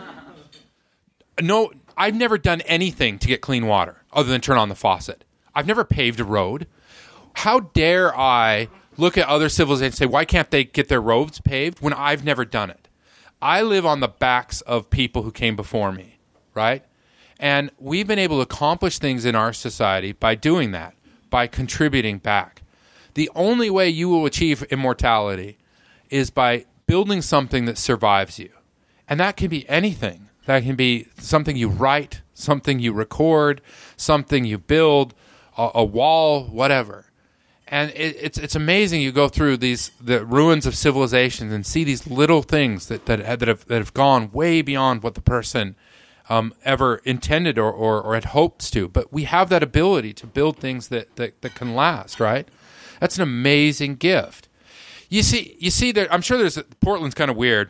No, I've never done anything to get clean water other than turn on the faucet. I've never paved a road. How dare I look at other civilizations and say, why can't they get their roads paved when I've never done it? I live on the backs of people who came before me, right? And we've been able to accomplish things in our society by doing that, by contributing back. The only way you will achieve immortality is by building something that survives you. And that can be anything. That can be something you write, something you record, something you build, a wall, whatever. And it's amazing. You go through the ruins of civilizations and see these little things that have gone way beyond what the person ever intended or had hopes to. But we have that ability to build things that can last, right? That's an amazing gift. You see there. I'm sure Portland's kind of weird.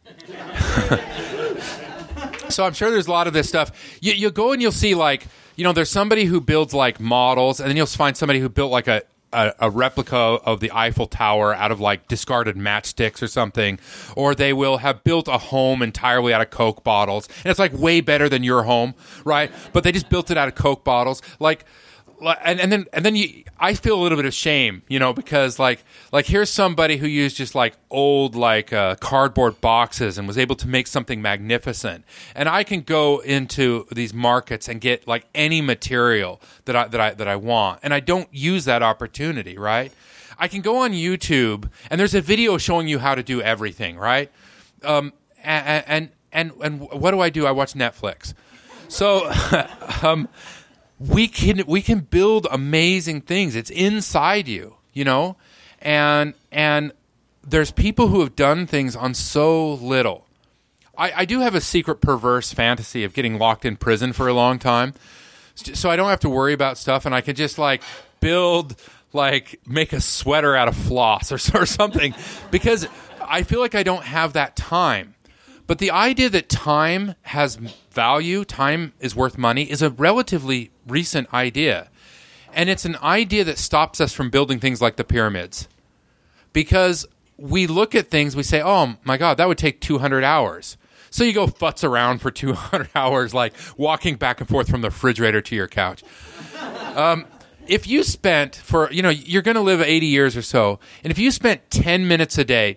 So I'm sure there's a lot of this stuff. You go and you'll see there's somebody who builds like models, and then you'll find somebody who built like a replica of the Eiffel Tower out of like discarded matchsticks or something, or they will have built a home entirely out of Coke bottles, and it's like way better than your home, right? But they just built it out of Coke bottles, and then I feel a little bit of shame, because like here's somebody who used just like old cardboard boxes and was able to make something magnificent, and I can go into these markets and get like any material that I want, and I don't use that opportunity, right? I can go on YouTube and there's a video showing you how to do everything, right? And what do? I watch Netflix, so. We can build amazing things. It's inside you, and there's people who have done things on so little. I do have a secret perverse fantasy of getting locked in prison for a long time, so I don't have to worry about stuff, and I can just build, make a sweater out of floss or something, because I feel like I don't have that time. But the idea that time has value, time is worth money, is a relatively recent idea. And it's an idea that stops us from building things like the pyramids. Because we look at things, we say, oh my God, that would take 200 hours. So you go futz around for 200 hours, walking back and forth from the refrigerator to your couch. If you spent you're going to live 80 years or so, and if you spent 10 minutes a day,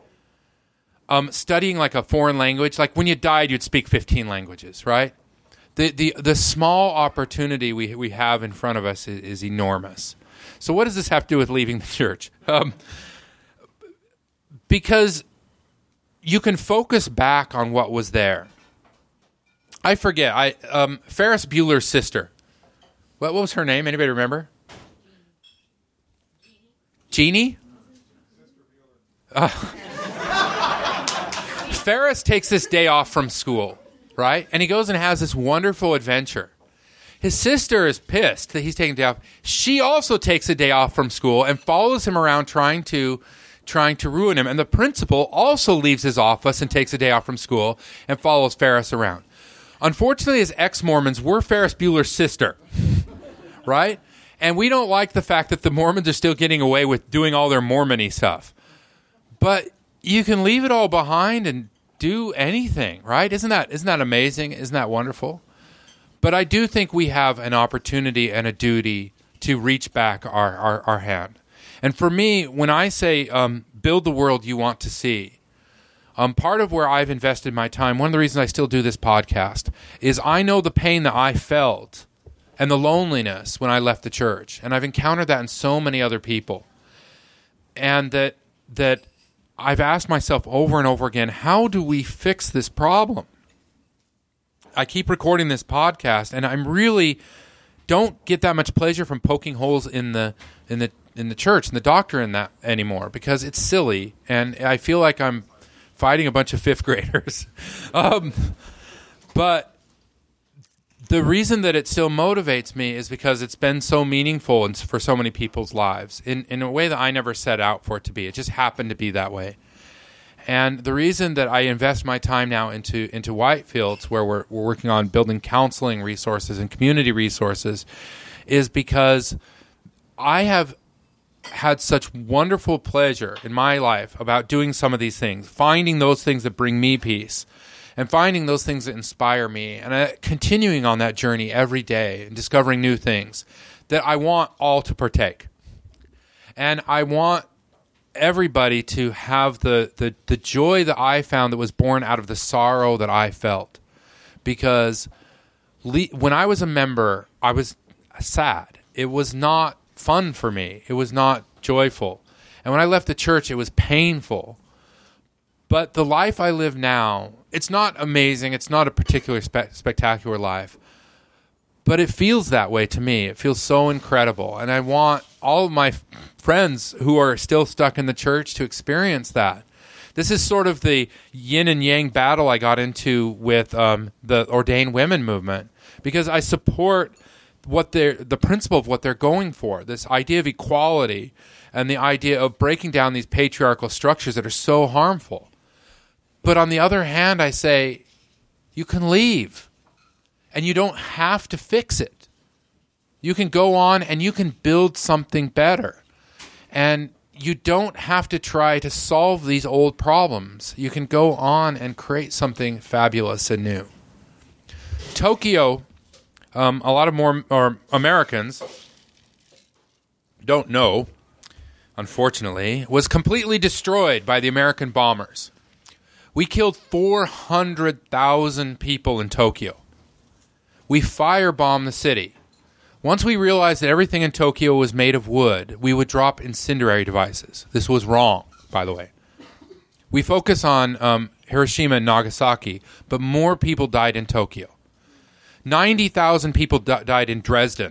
studying a foreign language, when you died, you'd speak 15 languages, right? The small opportunity we have in front of us is enormous. So what does this have to do with leaving the church? Because you can focus back on what was there. I forget. Ferris Bueller's sister. What was her name? Anybody remember? Jeannie? Ferris takes this day off from school, right? And he goes and has this wonderful adventure. His sister is pissed that he's taking a day off. She also takes a day off from school and follows him around trying to ruin him. And the principal also leaves his office and takes a day off from school and follows Ferris around. Unfortunately, as ex-Mormons, we're Ferris Bueller's sister, right? And we don't like the fact that the Mormons are still getting away with doing all their Mormon-y stuff. But you can leave it all behind and do anything, right? Isn't that amazing? Isn't that wonderful? But I do think we have an opportunity and a duty to reach back our hand. And for me, when I say build the world you want to see, part of where I've invested my time, one of the reasons I still do this podcast, is I know the pain that I felt and the loneliness when I left the church. And I've encountered that in so many other people. And that I've asked myself over and over again, how do we fix this problem? I keep recording this podcast, and I'm really don't get that much pleasure from poking holes in the church and the doctrine that anymore, because it's silly, and I feel like I'm fighting a bunch of fifth graders. But the reason that it still motivates me is because it's been so meaningful and for so many people's lives in a way that I never set out for it to be. It just happened to be that way. And the reason that I invest my time now into Whitefields, where we're working on building counseling resources and community resources, is because I have had such wonderful pleasure in my life about doing some of these things, finding those things that bring me peace, and finding those things that inspire me, and continuing on that journey every day and discovering new things that I want all to partake. And I want everybody to have the joy that I found that was born out of the sorrow that I felt. Because when I was a member, I was sad. It was not fun for me. It was not joyful. And when I left the church, it was painful. But the life I live now, it's not amazing. It's not a particularly spectacular life. But it feels that way to me. It feels so incredible. And I want all of my friends who are still stuck in the church to experience that. This is sort of the yin and yang battle I got into with the ordained women movement, because I support the principle of what they're going for, this idea of equality and the idea of breaking down these patriarchal structures that are so harmful. But on the other hand, I say, you can leave, and you don't have to fix it. You can go on and you can build something better. And you don't have to try to solve these old problems. You can go on and create something fabulous and new. Tokyo, a lot of more Americans don't know, unfortunately, was completely destroyed by the American bombers. We killed 400,000 people in Tokyo. We firebombed the city. Once we realized that everything in Tokyo was made of wood, we would drop incendiary devices. This was wrong, by the way. We focus on Hiroshima and Nagasaki, but more people died in Tokyo. 90,000 people died in Dresden.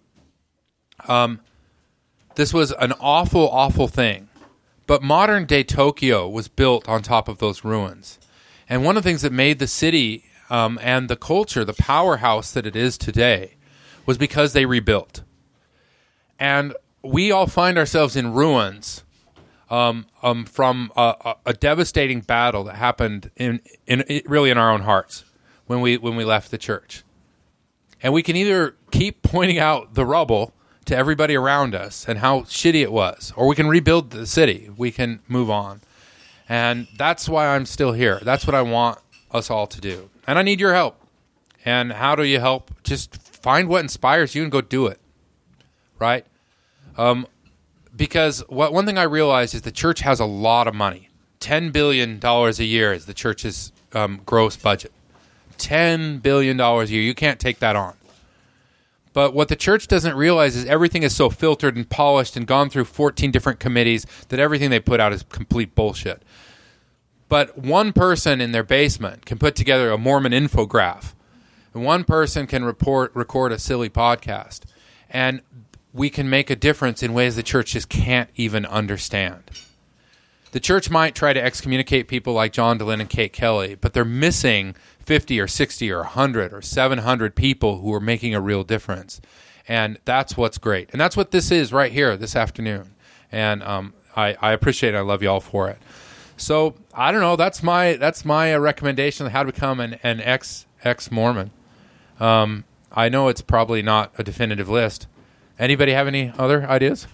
This was an awful, awful thing. But modern-day Tokyo was built on top of those ruins. And one of the things that made the city and the culture the powerhouse that it is today was because they rebuilt. And we all find ourselves in ruins from a devastating battle that happened in our own hearts when we left the church. And we can either keep pointing out the rubble to everybody around us and how shitty it was, or we can rebuild the city. We can move on. And that's why I'm still here. That's what I want us all to do. And I need your help. And how do you help? Just find what inspires you and go do it. Right? Because one thing I realized is the church has a lot of money. $10 billion a year is the church's gross budget. $10 billion a year. You can't take that on. But what the church doesn't realize is everything is so filtered and polished and gone through 14 different committees that everything they put out is complete bullshit. But one person in their basement can put together a Mormon infograph. And one person can record a silly podcast. And we can make a difference in ways the church just can't even understand. The church might try to excommunicate people like John Dehlin and Kate Kelly, but they're missing 50 or 60 or 100 or 700 people who are making a real difference. And that's what's great. And that's what this is right here this afternoon. And I appreciate it. I love you all for it. So I don't know. That's my recommendation on how to become an ex-Mormon. I know it's probably not a definitive list. Anybody have any other ideas?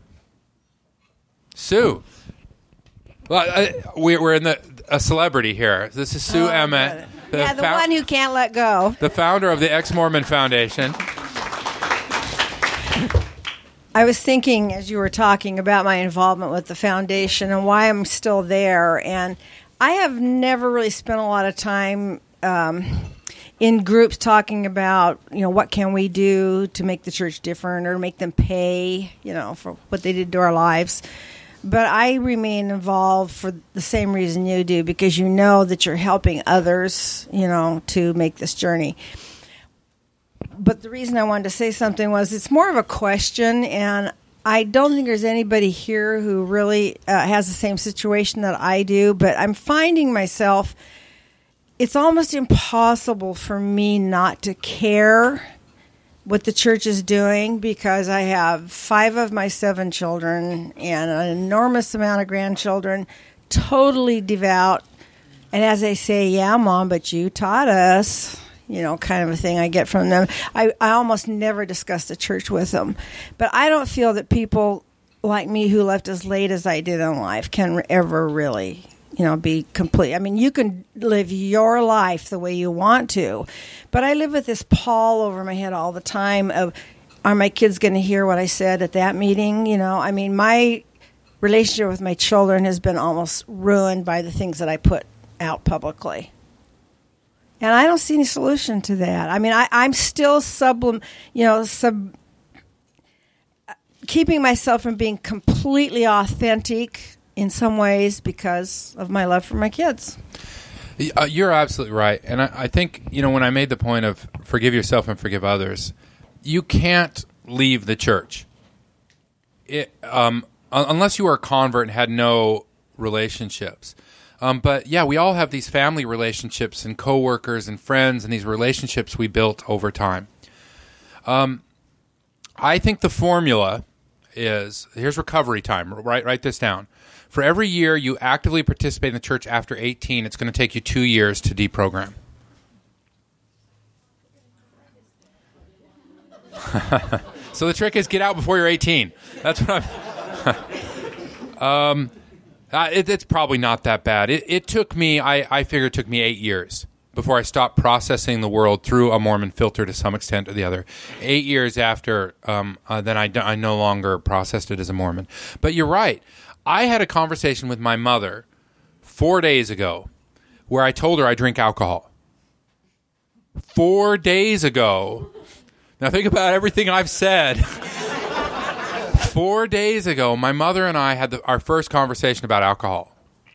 Sue. Well, we're in a celebrity here. This is Sue Emmett. The one who can't let go. The founder of the Ex-Mormon Foundation. I was thinking as you were talking about my involvement with the foundation and why I'm still there. And I have never really spent a lot of time in groups talking about, what can we do to make the church different or make them pay, for what they did to our lives. But I remain involved for the same reason you do, because you know that you're helping others, to make this journey. But the reason I wanted to say something was it's more of a question, and I don't think there's anybody here who really has the same situation that I do, but I'm finding myself, it's almost impossible for me not to care what the church is doing, because I have 5 of my 7 children and an enormous amount of grandchildren, totally devout. And as they say, yeah, Mom, but you taught us, kind of a thing I get from them. I almost never discuss the church with them. But I don't feel that people like me who left as late as I did in life can ever really be complete. I mean, you can live your life the way you want to, but I live with this pall over my head all the time of, are my kids going to hear what I said at that meeting? I mean, my relationship with my children has been almost ruined by the things that I put out publicly. And I don't see any solution to that. I mean, I'm still keeping myself from being completely authentic in some ways because of my love for my kids. You're absolutely right. And I think, when I made the point of forgive yourself and forgive others, you can't leave the church. Unless you were a convert and had no relationships. But yeah, we all have these family relationships and coworkers and friends and these relationships we built over time. I think the formula is, here's recovery time. Write this down. For every year you actively participate in the church after 18, it's going to take you 2 years to deprogram. So the trick is get out before you're 18. That's what I'm... it's probably not that bad. It took me, I figure it took me 8 years before I stopped processing the world through a Mormon filter to some extent or the other. 8 years after, then I no longer processed it as a Mormon. But you're right. I had a conversation with my mother 4 days ago where I told her I drink alcohol. 4 days ago. Now think about everything I've said. 4 days ago, my mother and I had our first conversation about alcohol.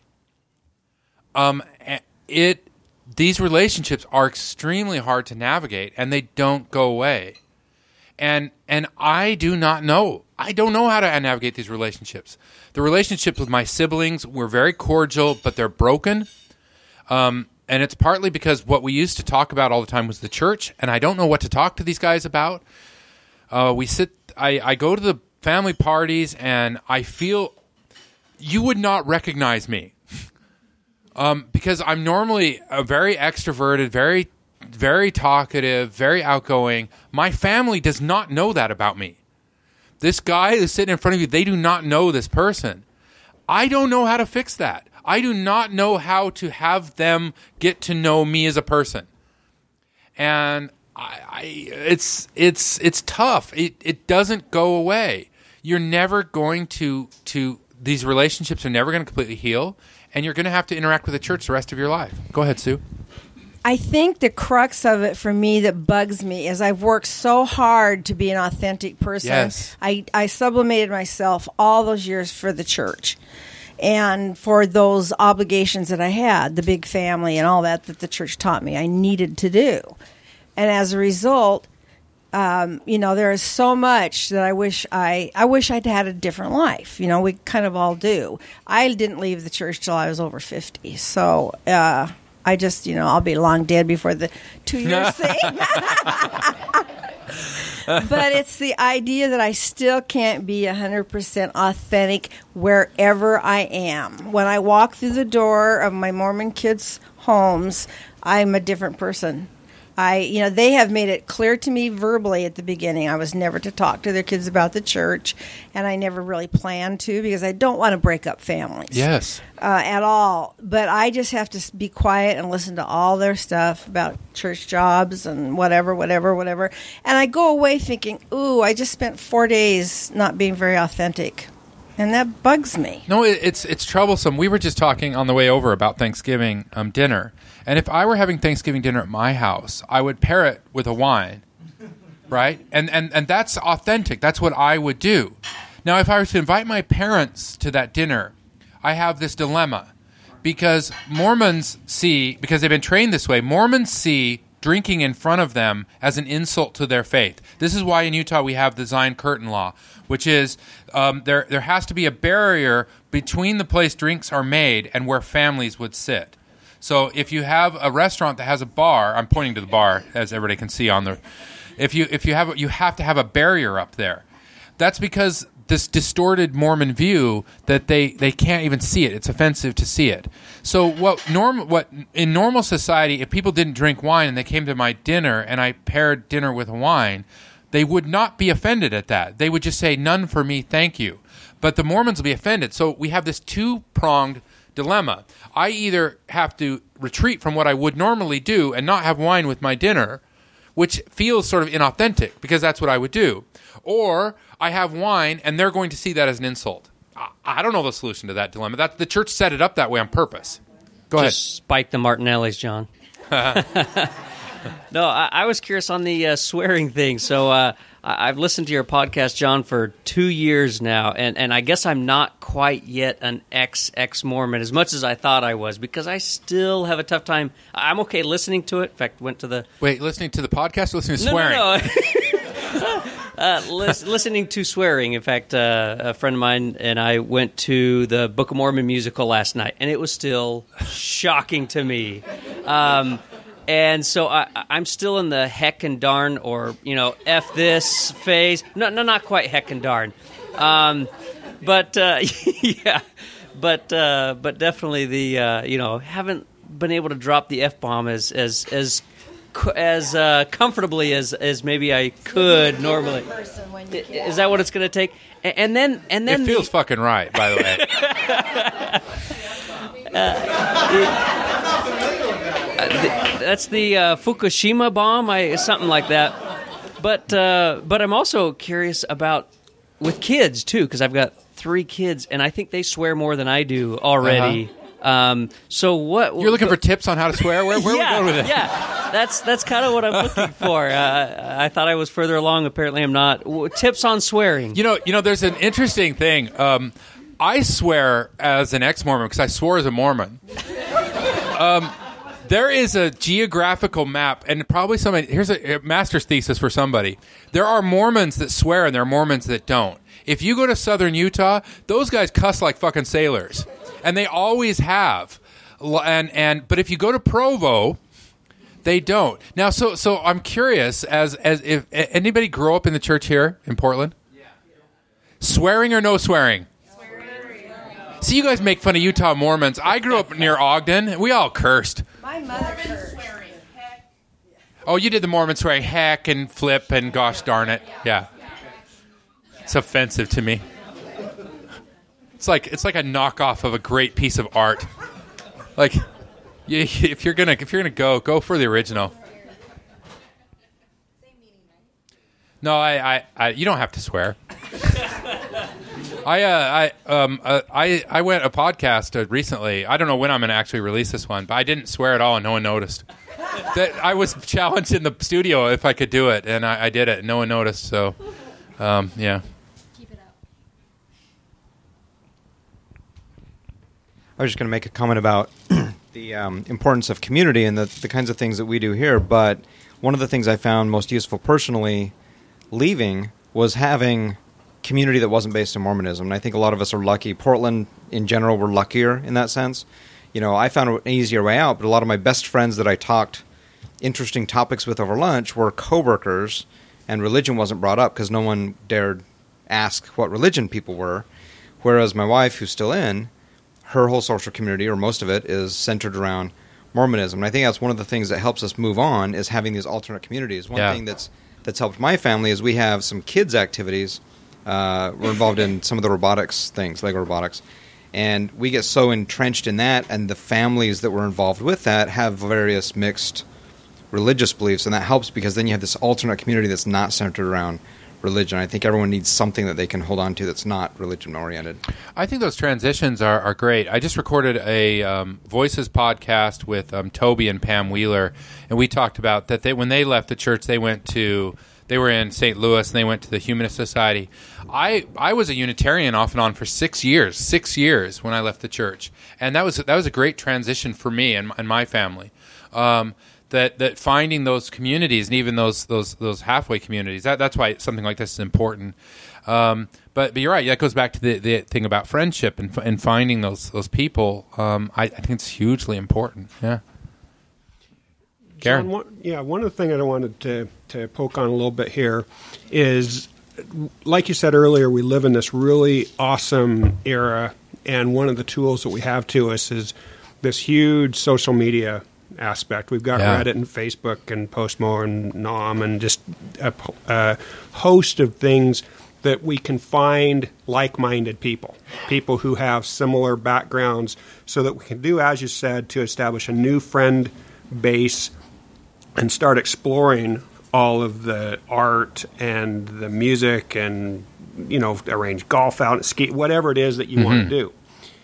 These relationships are extremely hard to navigate, and they don't go away. And I do not know. I don't know how to navigate these relationships. The relationships with my siblings were very cordial, but they're broken. And it's partly because what we used to talk about all the time was the church, and I don't know what to talk to these guys about. I go to the family parties, and I feel you would not recognize me because I'm normally a very extroverted, very, very talkative, very outgoing. My family does not know that about me. This guy who's sitting in front of you, they do not know this person. I don't know how to fix that. I do not know how to have them get to know me as a person. And it's tough. It doesn't go away. You're never going to these relationships are never going to completely heal, and you're going to have to interact with the church the rest of your life. Go ahead, Sue. I think the crux of it for me that bugs me is I've worked so hard to be an authentic person. Yes. I sublimated myself all those years for the church and for those obligations that I had, the big family and all that the church taught me I needed to do. And as a result, there is so much that I wish I'd had a different life. We kind of all do. I didn't leave the church till I was over 50. So, I just, I'll be long dead before the 2 years thing. But it's the idea that I still can't be 100% authentic wherever I am. When I walk through the door of my Mormon kids' homes, I'm a different person. They have made it clear to me verbally at the beginning I was never to talk to their kids about the church, and I never really planned to because I don't want to break up families. Yes. At all. But I just have to be quiet and listen to all their stuff about church jobs and whatever. And I go away thinking, ooh, I just spent 4 days not being very authentic. And that bugs me. No, it's troublesome. We were just talking on the way over about Thanksgiving dinner. And if I were having Thanksgiving dinner at my house, I would pair it with a wine, right? And that's authentic. That's what I would do. Now, if I were to invite my parents to that dinner, I have this dilemma. Because Mormons see, because they've been trained this way, Mormons see drinking in front of them as an insult to their faith. This is why in Utah we have the Zion Curtain Law, which is there has to be a barrier between the place drinks are made and where families would sit. So if you have a restaurant that has a bar, I'm pointing to the bar as everybody can see on the. If you have to have a barrier up there. That's because this distorted Mormon view that they can't even see it. It's offensive to see it. So what in normal society, if people didn't drink wine and they came to my dinner and I paired dinner with wine, they would not be offended at that. They would just say, "None for me, thank you." But the Mormons will be offended. So we have this two-pronged dilemma. I either have to retreat from what I would normally do and not have wine with my dinner, which feels sort of inauthentic because that's what I would do, or I have wine and they're going to see that as an insult. I don't know the solution to that dilemma. The church set it up that way on purpose. Go ahead. Just spike the Martinellis, John. No, I was curious on the swearing thing. So I've listened to your podcast, John, for 2 years now, and I guess I'm not quite yet an ex-Mormon as much as I thought I was, because I still have a tough time. I'm okay listening to it. In fact, went to the... Wait, listening to the podcast or listening to swearing? No. Listening to swearing. In fact, a friend of mine and I went to the Book of Mormon musical last night, and it was still shocking to me. And so I'm still in the heck and darn or, F this phase. No, not quite heck and darn. But yeah. But definitely the, haven't been able to drop the F-bomb as comfortably as maybe I could normally. Is that what it's going to take? And then it feels fucking right, by the way. That's the Fukushima bomb, something like that. But I'm also curious about with kids too, because I've got 3 kids, and I think they swear more than I do already. So what you're looking for tips on how to swear? Where are we going with it? Yeah, that's kind of what I'm looking for. I thought I was further along. Apparently, I'm not. Tips on swearing. There's an interesting thing. I swear as an ex-Mormon because I swore as a Mormon. There is a geographical map, and probably here's a master's thesis for somebody. There are Mormons that swear, and there are Mormons that don't. If you go to southern Utah, those guys cuss like fucking sailors, and they always have. But if you go to Provo, they don't. Now, so I'm curious, as if anybody grow up in the church here in Portland? Yeah. Swearing or no swearing? See, you guys make fun of Utah Mormons. I grew up near Ogden. We all cursed. My mother cursed. Oh, you did the Mormon swearing, heck and flip and gosh darn it. Yeah. It's offensive to me. It's like a knockoff of a great piece of art. Like, if you're gonna go for the original. No, I you don't have to swear. I went a podcast recently. I don't know when I'm going to actually release this one, but I didn't swear at all, and no one noticed. I was challenged in the studio if I could do it, and I did it, and no one noticed. So, yeah. Keep it up. I was just going to make a comment about the importance of community and the kinds of things that we do here. But one of the things I found most useful personally leaving was having community that wasn't based in Mormonism. And I think a lot of us are lucky. Portland, in general, we're luckier in that sense. I found an easier way out, but a lot of my best friends that I talked interesting topics with over lunch were coworkers, and religion wasn't brought up because no one dared ask what religion people were. Whereas my wife, who's still in, her whole social community, or most of it, is centered around Mormonism. And I think that's one of the things that helps us move on is having these alternate communities. One thing that's helped my family is we have some kids' activities. We're involved in some of the robotics things, Lego robotics. And we get so entrenched in that, and the families that were involved with that have various mixed religious beliefs, and that helps because then you have this alternate community that's not centered around religion. I think everyone needs something that they can hold on to that's not religion-oriented. I think those transitions are great. I just recorded a Voices podcast with Toby and Pam Wheeler, and we talked about that when they left the church, they were in St. Louis, and they went to the Humanist Society. I was a Unitarian off and on for 6 years when I left the church, and that was a great transition for me and my family. That finding those communities and even those halfway communities, that's why something like this is important. But you're right. That goes back to the thing about friendship and finding those people. I think it's hugely important. Yeah. Karen? John, one of the things I wanted to poke on a little bit here is, like you said earlier, we live in this really awesome era, and one of the tools that we have to us is this huge social media aspect. We've got Reddit and Facebook and Postmo and Nom and just a host of things that we can find like-minded people who have similar backgrounds, so that we can do, as you said, to establish a new friend base and start exploring all of the art and the music and, arrange golf out, ski, whatever it is that you want to do.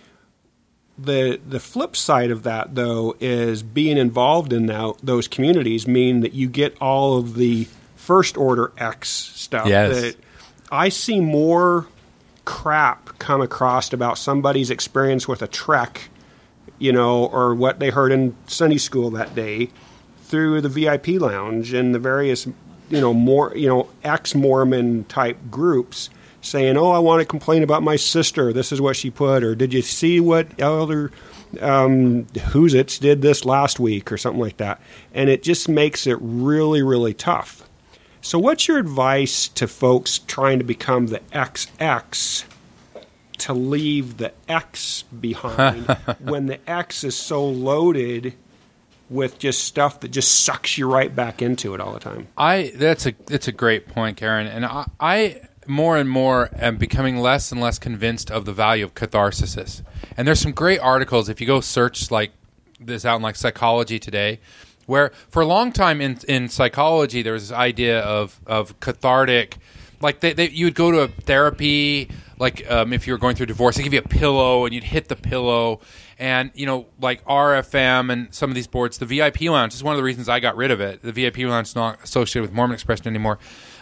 The flip side of that, though, is being involved in those communities mean that you get all of the first-order X stuff. Yes. That I see more crap come across about somebody's experience with a trek, or what they heard in Sunday school that day through the VIP lounge and the various, ex-Mormon type groups saying, "Oh, I want to complain about my sister. This is what she put," or "Did you see what Elder Hoositz did this last week," or something like that. And it just makes it really, really tough. So what's your advice to folks trying to become the XX to leave the X behind when the X is so loaded with just stuff that just sucks you right back into it all the time? That's a great point, Karen. And I more and more am becoming less and less convinced of the value of catharsis. And there's some great articles, if you go search like this out in Psychology Today, where for a long time in psychology there was this idea of cathartic, like you would go to a therapy, if you were going through divorce, they give you a pillow and you'd hit the pillow. And, like RFM and some of these boards, the VIP Lounge is one of the reasons I got rid of it. The VIP Lounge is not associated with Mormon Expression anymore.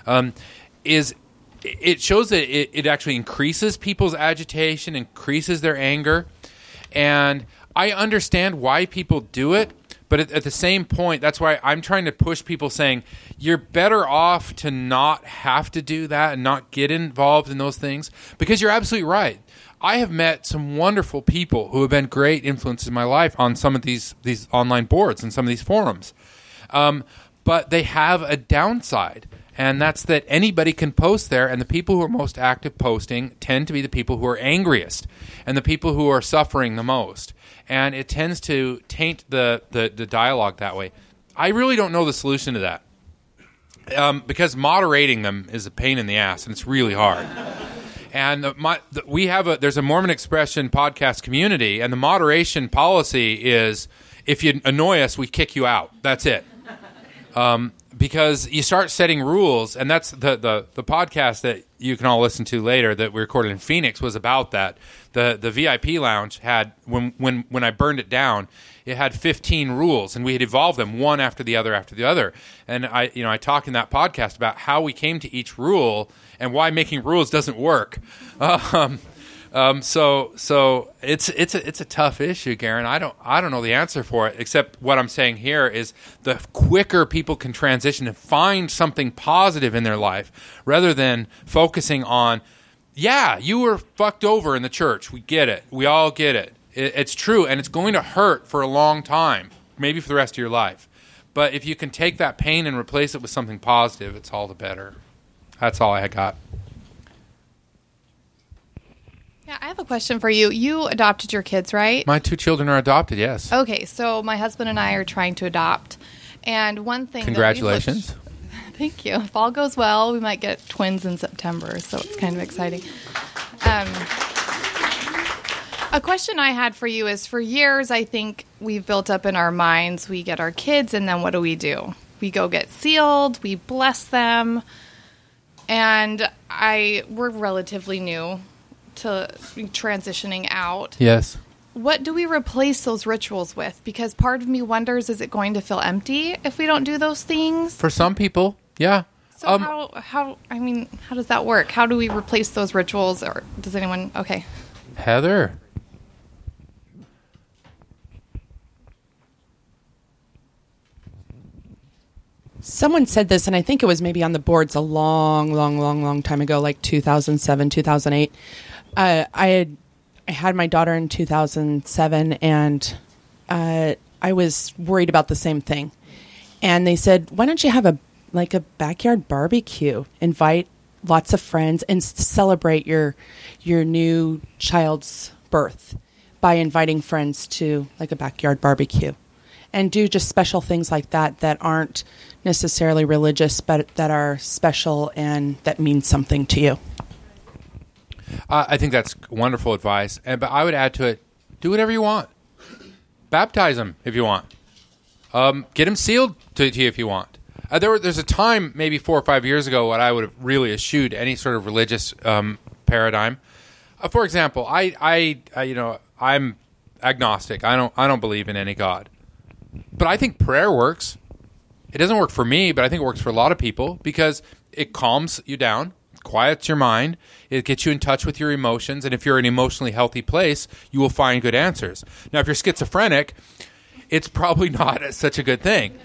It shows that it actually increases people's agitation, increases their anger. And I understand why people do it, but at the same point, that's why I'm trying to push people saying, you're better off to not have to do that and not get involved in those things, because you're absolutely right. I have met some wonderful people who have been great influences in my life on some of these online boards and some of these forums. But they have a downside, and that's that anybody can post there, and the people who are most active posting tend to be the people who are angriest and the people who are suffering the most. And it tends to taint the dialogue that way. I really don't know the solution to that, because moderating them is a pain in the ass, and it's really hard. And there's a Mormon Expression podcast community, and the moderation policy is, if you annoy us, we kick you out. That's it. because you start setting rules, and that's the podcast that you can all listen to later that we recorded in Phoenix was about that. The VIP lounge had, when I burned it down, it had 15 rules, and we had evolved them one after the other. And I talk in that podcast about how we came to each rule and why making rules doesn't work. So it's a tough issue, Garen. I don't know the answer for it, except what I'm saying here is the quicker people can transition and find something positive in their life, rather than focusing on, yeah, you were fucked over in the church. We get it. We all get it. It's true, and it's going to hurt for a long time, maybe for the rest of your life. But if you can take that pain and replace it with something positive, it's all the better. That's all I got. Yeah, I have a question for you. You adopted your kids, right? My 2 children are adopted, yes. Okay, so my husband and I are trying to adopt. And one thing Congratulations. Thank you. If all goes well, we might get twins in September, so it's kind of exciting. A question I had for you is, for years, I think we've built up in our minds, we get our kids, and then what do? We go get sealed, we bless them, and we're relatively new to transitioning out. Yes. What do we replace those rituals with? Because part of me wonders, is it going to feel empty if we don't do those things? For some people, yeah. So how does that work? How do we replace those rituals? Or does anyone? Okay. Heather. Someone said this, and I think it was maybe on the boards a long time ago, like 2007, 2008. I had my daughter in 2007, and I was worried about the same thing. And they said, why don't you have a backyard barbecue? Invite lots of friends and celebrate your new child's birth by inviting friends to like a backyard barbecue. And do just special things like that aren't necessarily religious, but that are special and that mean something to you. I think that's wonderful advice. But I would add to it, do whatever you want. Baptize them if you want. Get them sealed to you if you want. There's a time, maybe 4 or 5 years ago, when I would have really eschewed any sort of religious paradigm. For example, I'm agnostic. I don't believe in any God. But I think prayer works. It doesn't work for me, but I think it works for a lot of people because it calms you down, quiets your mind, it gets you in touch with your emotions, and if you're in an emotionally healthy place, you will find good answers. Now, if you're schizophrenic, it's probably not such a good thing.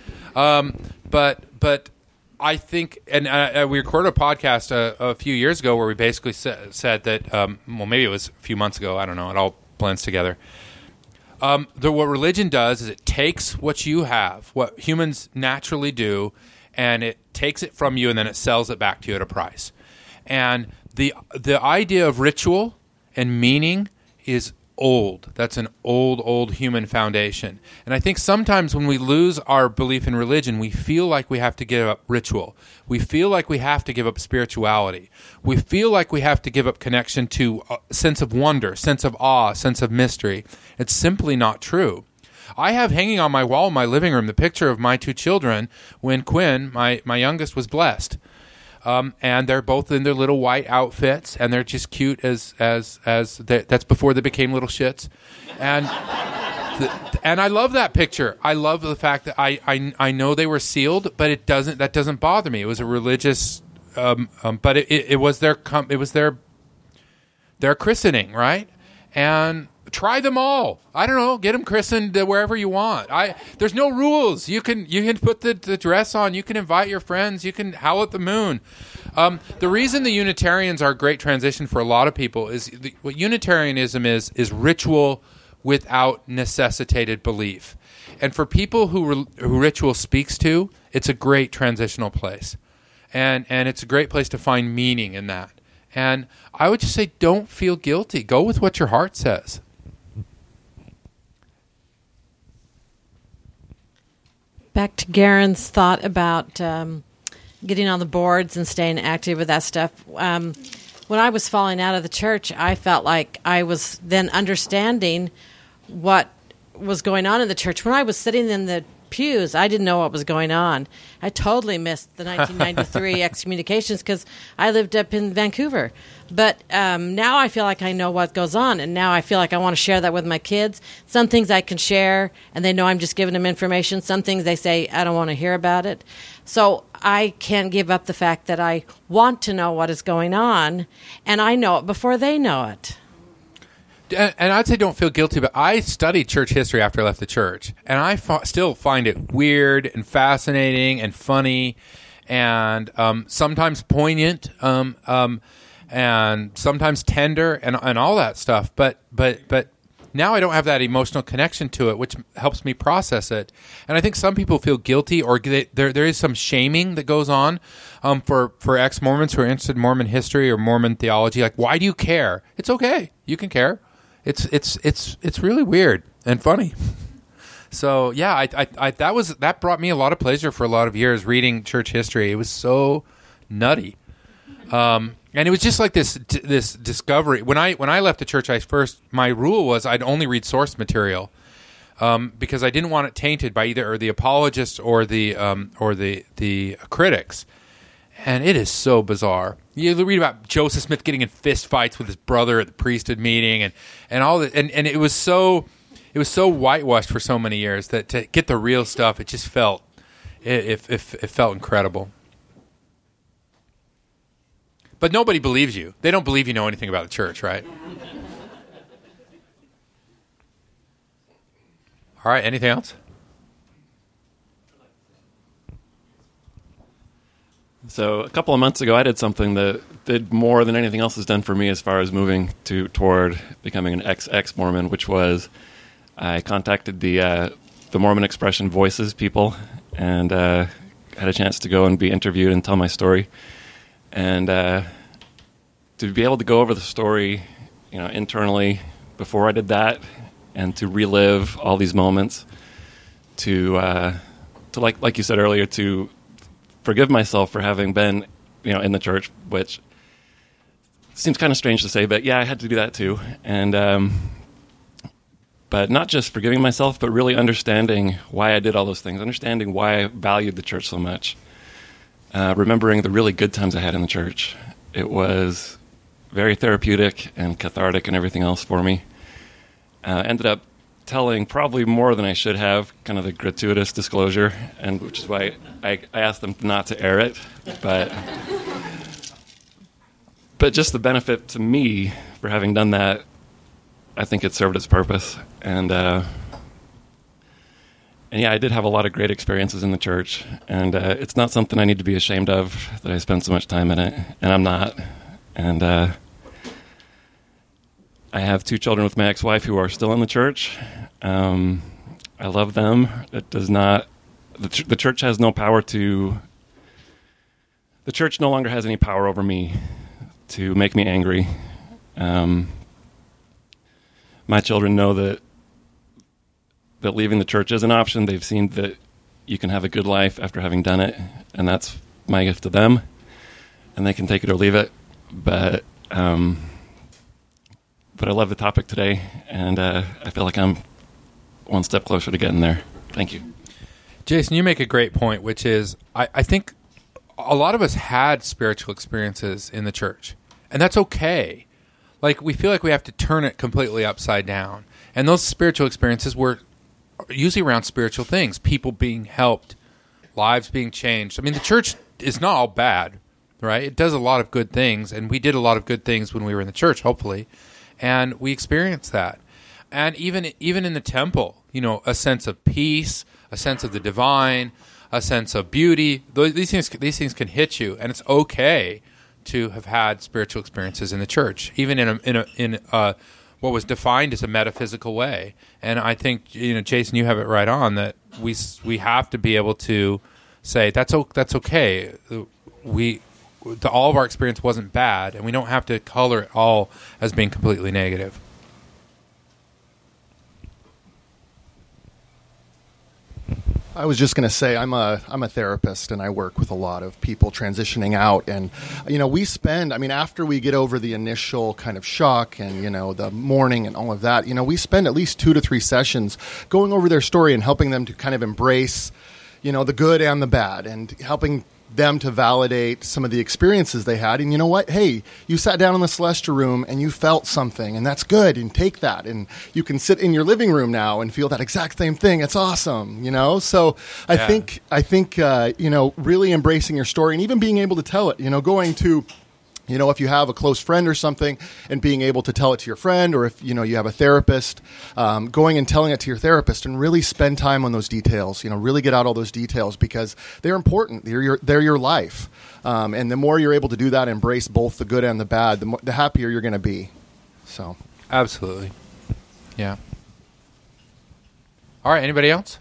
But I think, and we recorded a podcast a few years ago where we basically said that, maybe it was a few months ago, I don't know, it all blends together. What religion does is it takes what you have, what humans naturally do, and it takes it from you and then it sells it back to you at a price. And the idea of ritual and meaning is old. That's an old human foundation. And I think sometimes when we lose our belief in religion, we feel like we have to give up ritual. We feel like we have to give up spirituality. We feel like we have to give up connection to a sense of wonder, sense of awe, sense of mystery. It's simply not true. I have hanging on my wall in my living room the picture of my 2 children when Quinn, my youngest, was blessed. And they're both in their little white outfits, and they're just cute as that's before they became little shits. And and I love that picture. I love the fact that I know they were sealed, but that doesn't bother me. It was a religious, but it was their christening, right? And try them all. I don't know. Get them christened wherever you want. There's no rules. You can put the dress on. You can invite your friends. You can howl at the moon. The reason the Unitarians are a great transition for a lot of people is what Unitarianism is ritual without necessitated belief. And for people who ritual speaks to, it's a great transitional place. And it's a great place to find meaning in that. And I would just say, don't feel guilty. Go with what your heart says. Back to Garen's thought about getting on the boards and staying active with that stuff. When I was falling out of the church, I felt like I was then understanding what was going on in the church. When I was sitting in the pews. I didn't know what was going on. I totally missed the 1993 excommunications because I lived up in Vancouver. But now I feel like I know what goes on, and now I feel like I want to share that with my kids. Some things I can share, and they know I'm just giving them information. Some things they say, I don't want to hear about it. So I can't give up the fact that I want to know what is going on, and I know it before they know it. And I'd say don't feel guilty, but I studied church history after I left the church, and I still find it weird and fascinating and funny, and sometimes poignant, and sometimes tender, and all that stuff. But now I don't have that emotional connection to it, which helps me process it. And I think some people feel guilty, or there is some shaming that goes on for ex-Mormons who are interested in Mormon history or Mormon theology. Like, why do you care? It's okay, you can care. It's really weird and funny. So yeah, that brought me a lot of pleasure for a lot of years reading church history. It was so nutty, and it was just like this discovery. When I left the church, my rule was I'd only read source material, because I didn't want it tainted by either the apologists or the critics. And it is so bizarre. You read about Joseph Smith getting in fist fights with his brother at the priesthood meeting, and all that, and it was so whitewashed for so many years that to get the real stuff, it just felt it felt incredible. But nobody believes you. They don't believe you know anything about the church, right? All right. Anything else? So a couple of months ago, I did something that did more than anything else has done for me as far as moving toward becoming an ex-Mormon, which was I contacted the Mormon Expression Voices people and had a chance to go and be interviewed and tell my story. And to be able to go over the story, internally before I did that, and to relive all these moments, to like you said earlier, to forgive myself for having been, in the church, which seems kind of strange to say, but yeah, I had to do that too. And but not just forgiving myself, but really understanding why I did all those things, understanding why I valued the church so much, remembering the really good times I had in the church. It was very therapeutic and cathartic and everything else for me. Ended up telling probably more than I should have, kind of the gratuitous disclosure, and which is why I asked them not to air it. But just the benefit to me for having done that, I think it served its purpose. And yeah, I did have a lot of great experiences in the church, and it's not something I need to be ashamed of that I spent so much time in it, and I'm not. And I have 2 children with my ex-wife who are still in the church. I love them. It does not. The church has no power to. The church no longer has any power over me to make me angry. My children know that leaving the church is an option. They've seen that you can have a good life after having done it, and that's my gift to them. And they can take it or leave it. But I love the topic today, and I feel like I'm one step closer to getting there. Thank you. Jason, you make a great point, which is I think a lot of us had spiritual experiences in the church, and that's okay. Like, we feel like we have to turn it completely upside down. And those spiritual experiences were usually around spiritual things, people being helped, lives being changed. I mean, the church is not all bad, right? It does a lot of good things, and we did a lot of good things when we were in the church, hopefully. And we experienced that. And even in the temple, a sense of peace, a sense of the divine, a sense of beauty. These things can hit you, and it's okay to have had spiritual experiences in the church, even in what was defined as a metaphysical way. And I think, Jason, you have it right on that we have to be able to say that's okay. All of our experience wasn't bad, and we don't have to color it all as being completely negative. I was just going to say I'm a therapist, and I work with a lot of people transitioning out. And, we spend, after we get over the initial kind of shock and, the mourning and all of that, we spend at least 2 to 3 sessions going over their story and helping them to kind of embrace, the good and the bad, and helping them to validate some of the experiences they had. And you know what? Hey, you sat down in the Celestial Room and you felt something, and that's good, and take that. And you can sit in your living room now and feel that exact same thing. It's awesome, So I think really embracing your story and even being able to tell it, going to, if you have a close friend or something and being able to tell it to your friend, or if, you have a therapist, going and telling it to your therapist and really spend time on those details, really get out all those details, because they're important. They're your life. And the more you're able to do that, embrace both the good and the bad, the happier you're going to be. So, absolutely. Yeah. All right. Anybody else?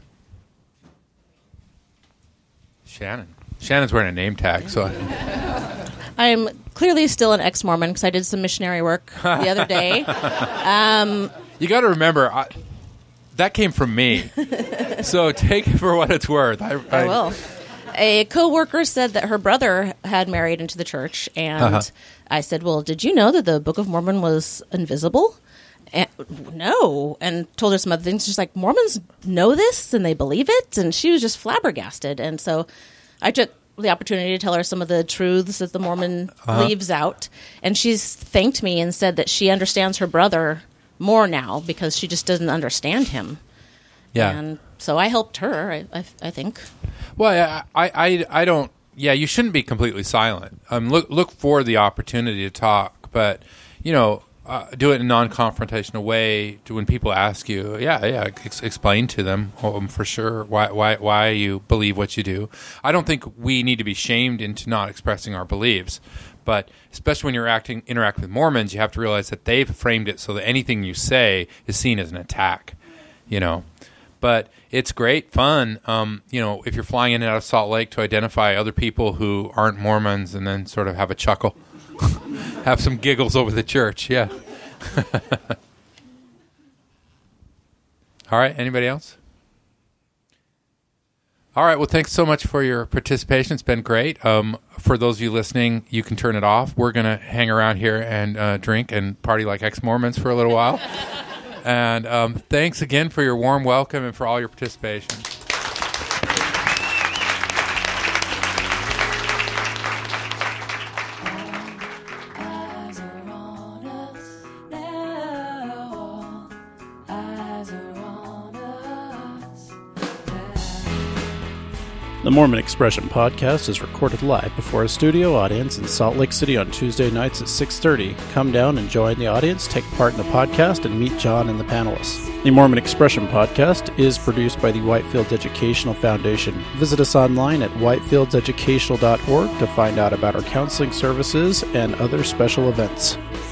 Shannon's wearing a name tag, so I'm clearly still an ex-Mormon because I did some missionary work the other day. You got to remember, that came from me. So take it for what it's worth. I will. A coworker said that her brother had married into the church, and I said, well, did you know that the Book of Mormon was invisible? And, no. And told her some other things. She's like, Mormons know this, and they believe it? And she was just flabbergasted. And so I took the opportunity to tell her some of the truths that the Mormon leaves out, and she's thanked me and said that she understands her brother more now because she just doesn't understand him. Yeah, and so I helped her. I think. Well, I don't. Yeah, you shouldn't be completely silent. Look for the opportunity to talk, but do it in a non-confrontational way. To when people ask you, explain to them for sure why you believe what you do. I don't think we need to be shamed into not expressing our beliefs, but especially when you're interact with Mormons, you have to realize that they've framed it so that anything you say is seen as an attack. But it's great fun. If you're flying in and out of Salt Lake to identify other people who aren't Mormons, and then sort of have a chuckle. Have some giggles over the church, yeah. All right, anybody else? All right, well, thanks so much for your participation. It's been great. For those of you listening, you can turn it off. We're going to hang around here and drink and party like ex-Mormons for a little while. And thanks again for your warm welcome and for all your participation. The Mormon Expression podcast is recorded live before a studio audience in Salt Lake City on Tuesday nights at 6:30. Come down and join the audience, take part in the podcast, and meet John and the panelists. The Mormon Expression podcast is produced by the Whitefields Educational Foundation. Visit us online at whitefieldseducational.org to find out about our counseling services and other special events.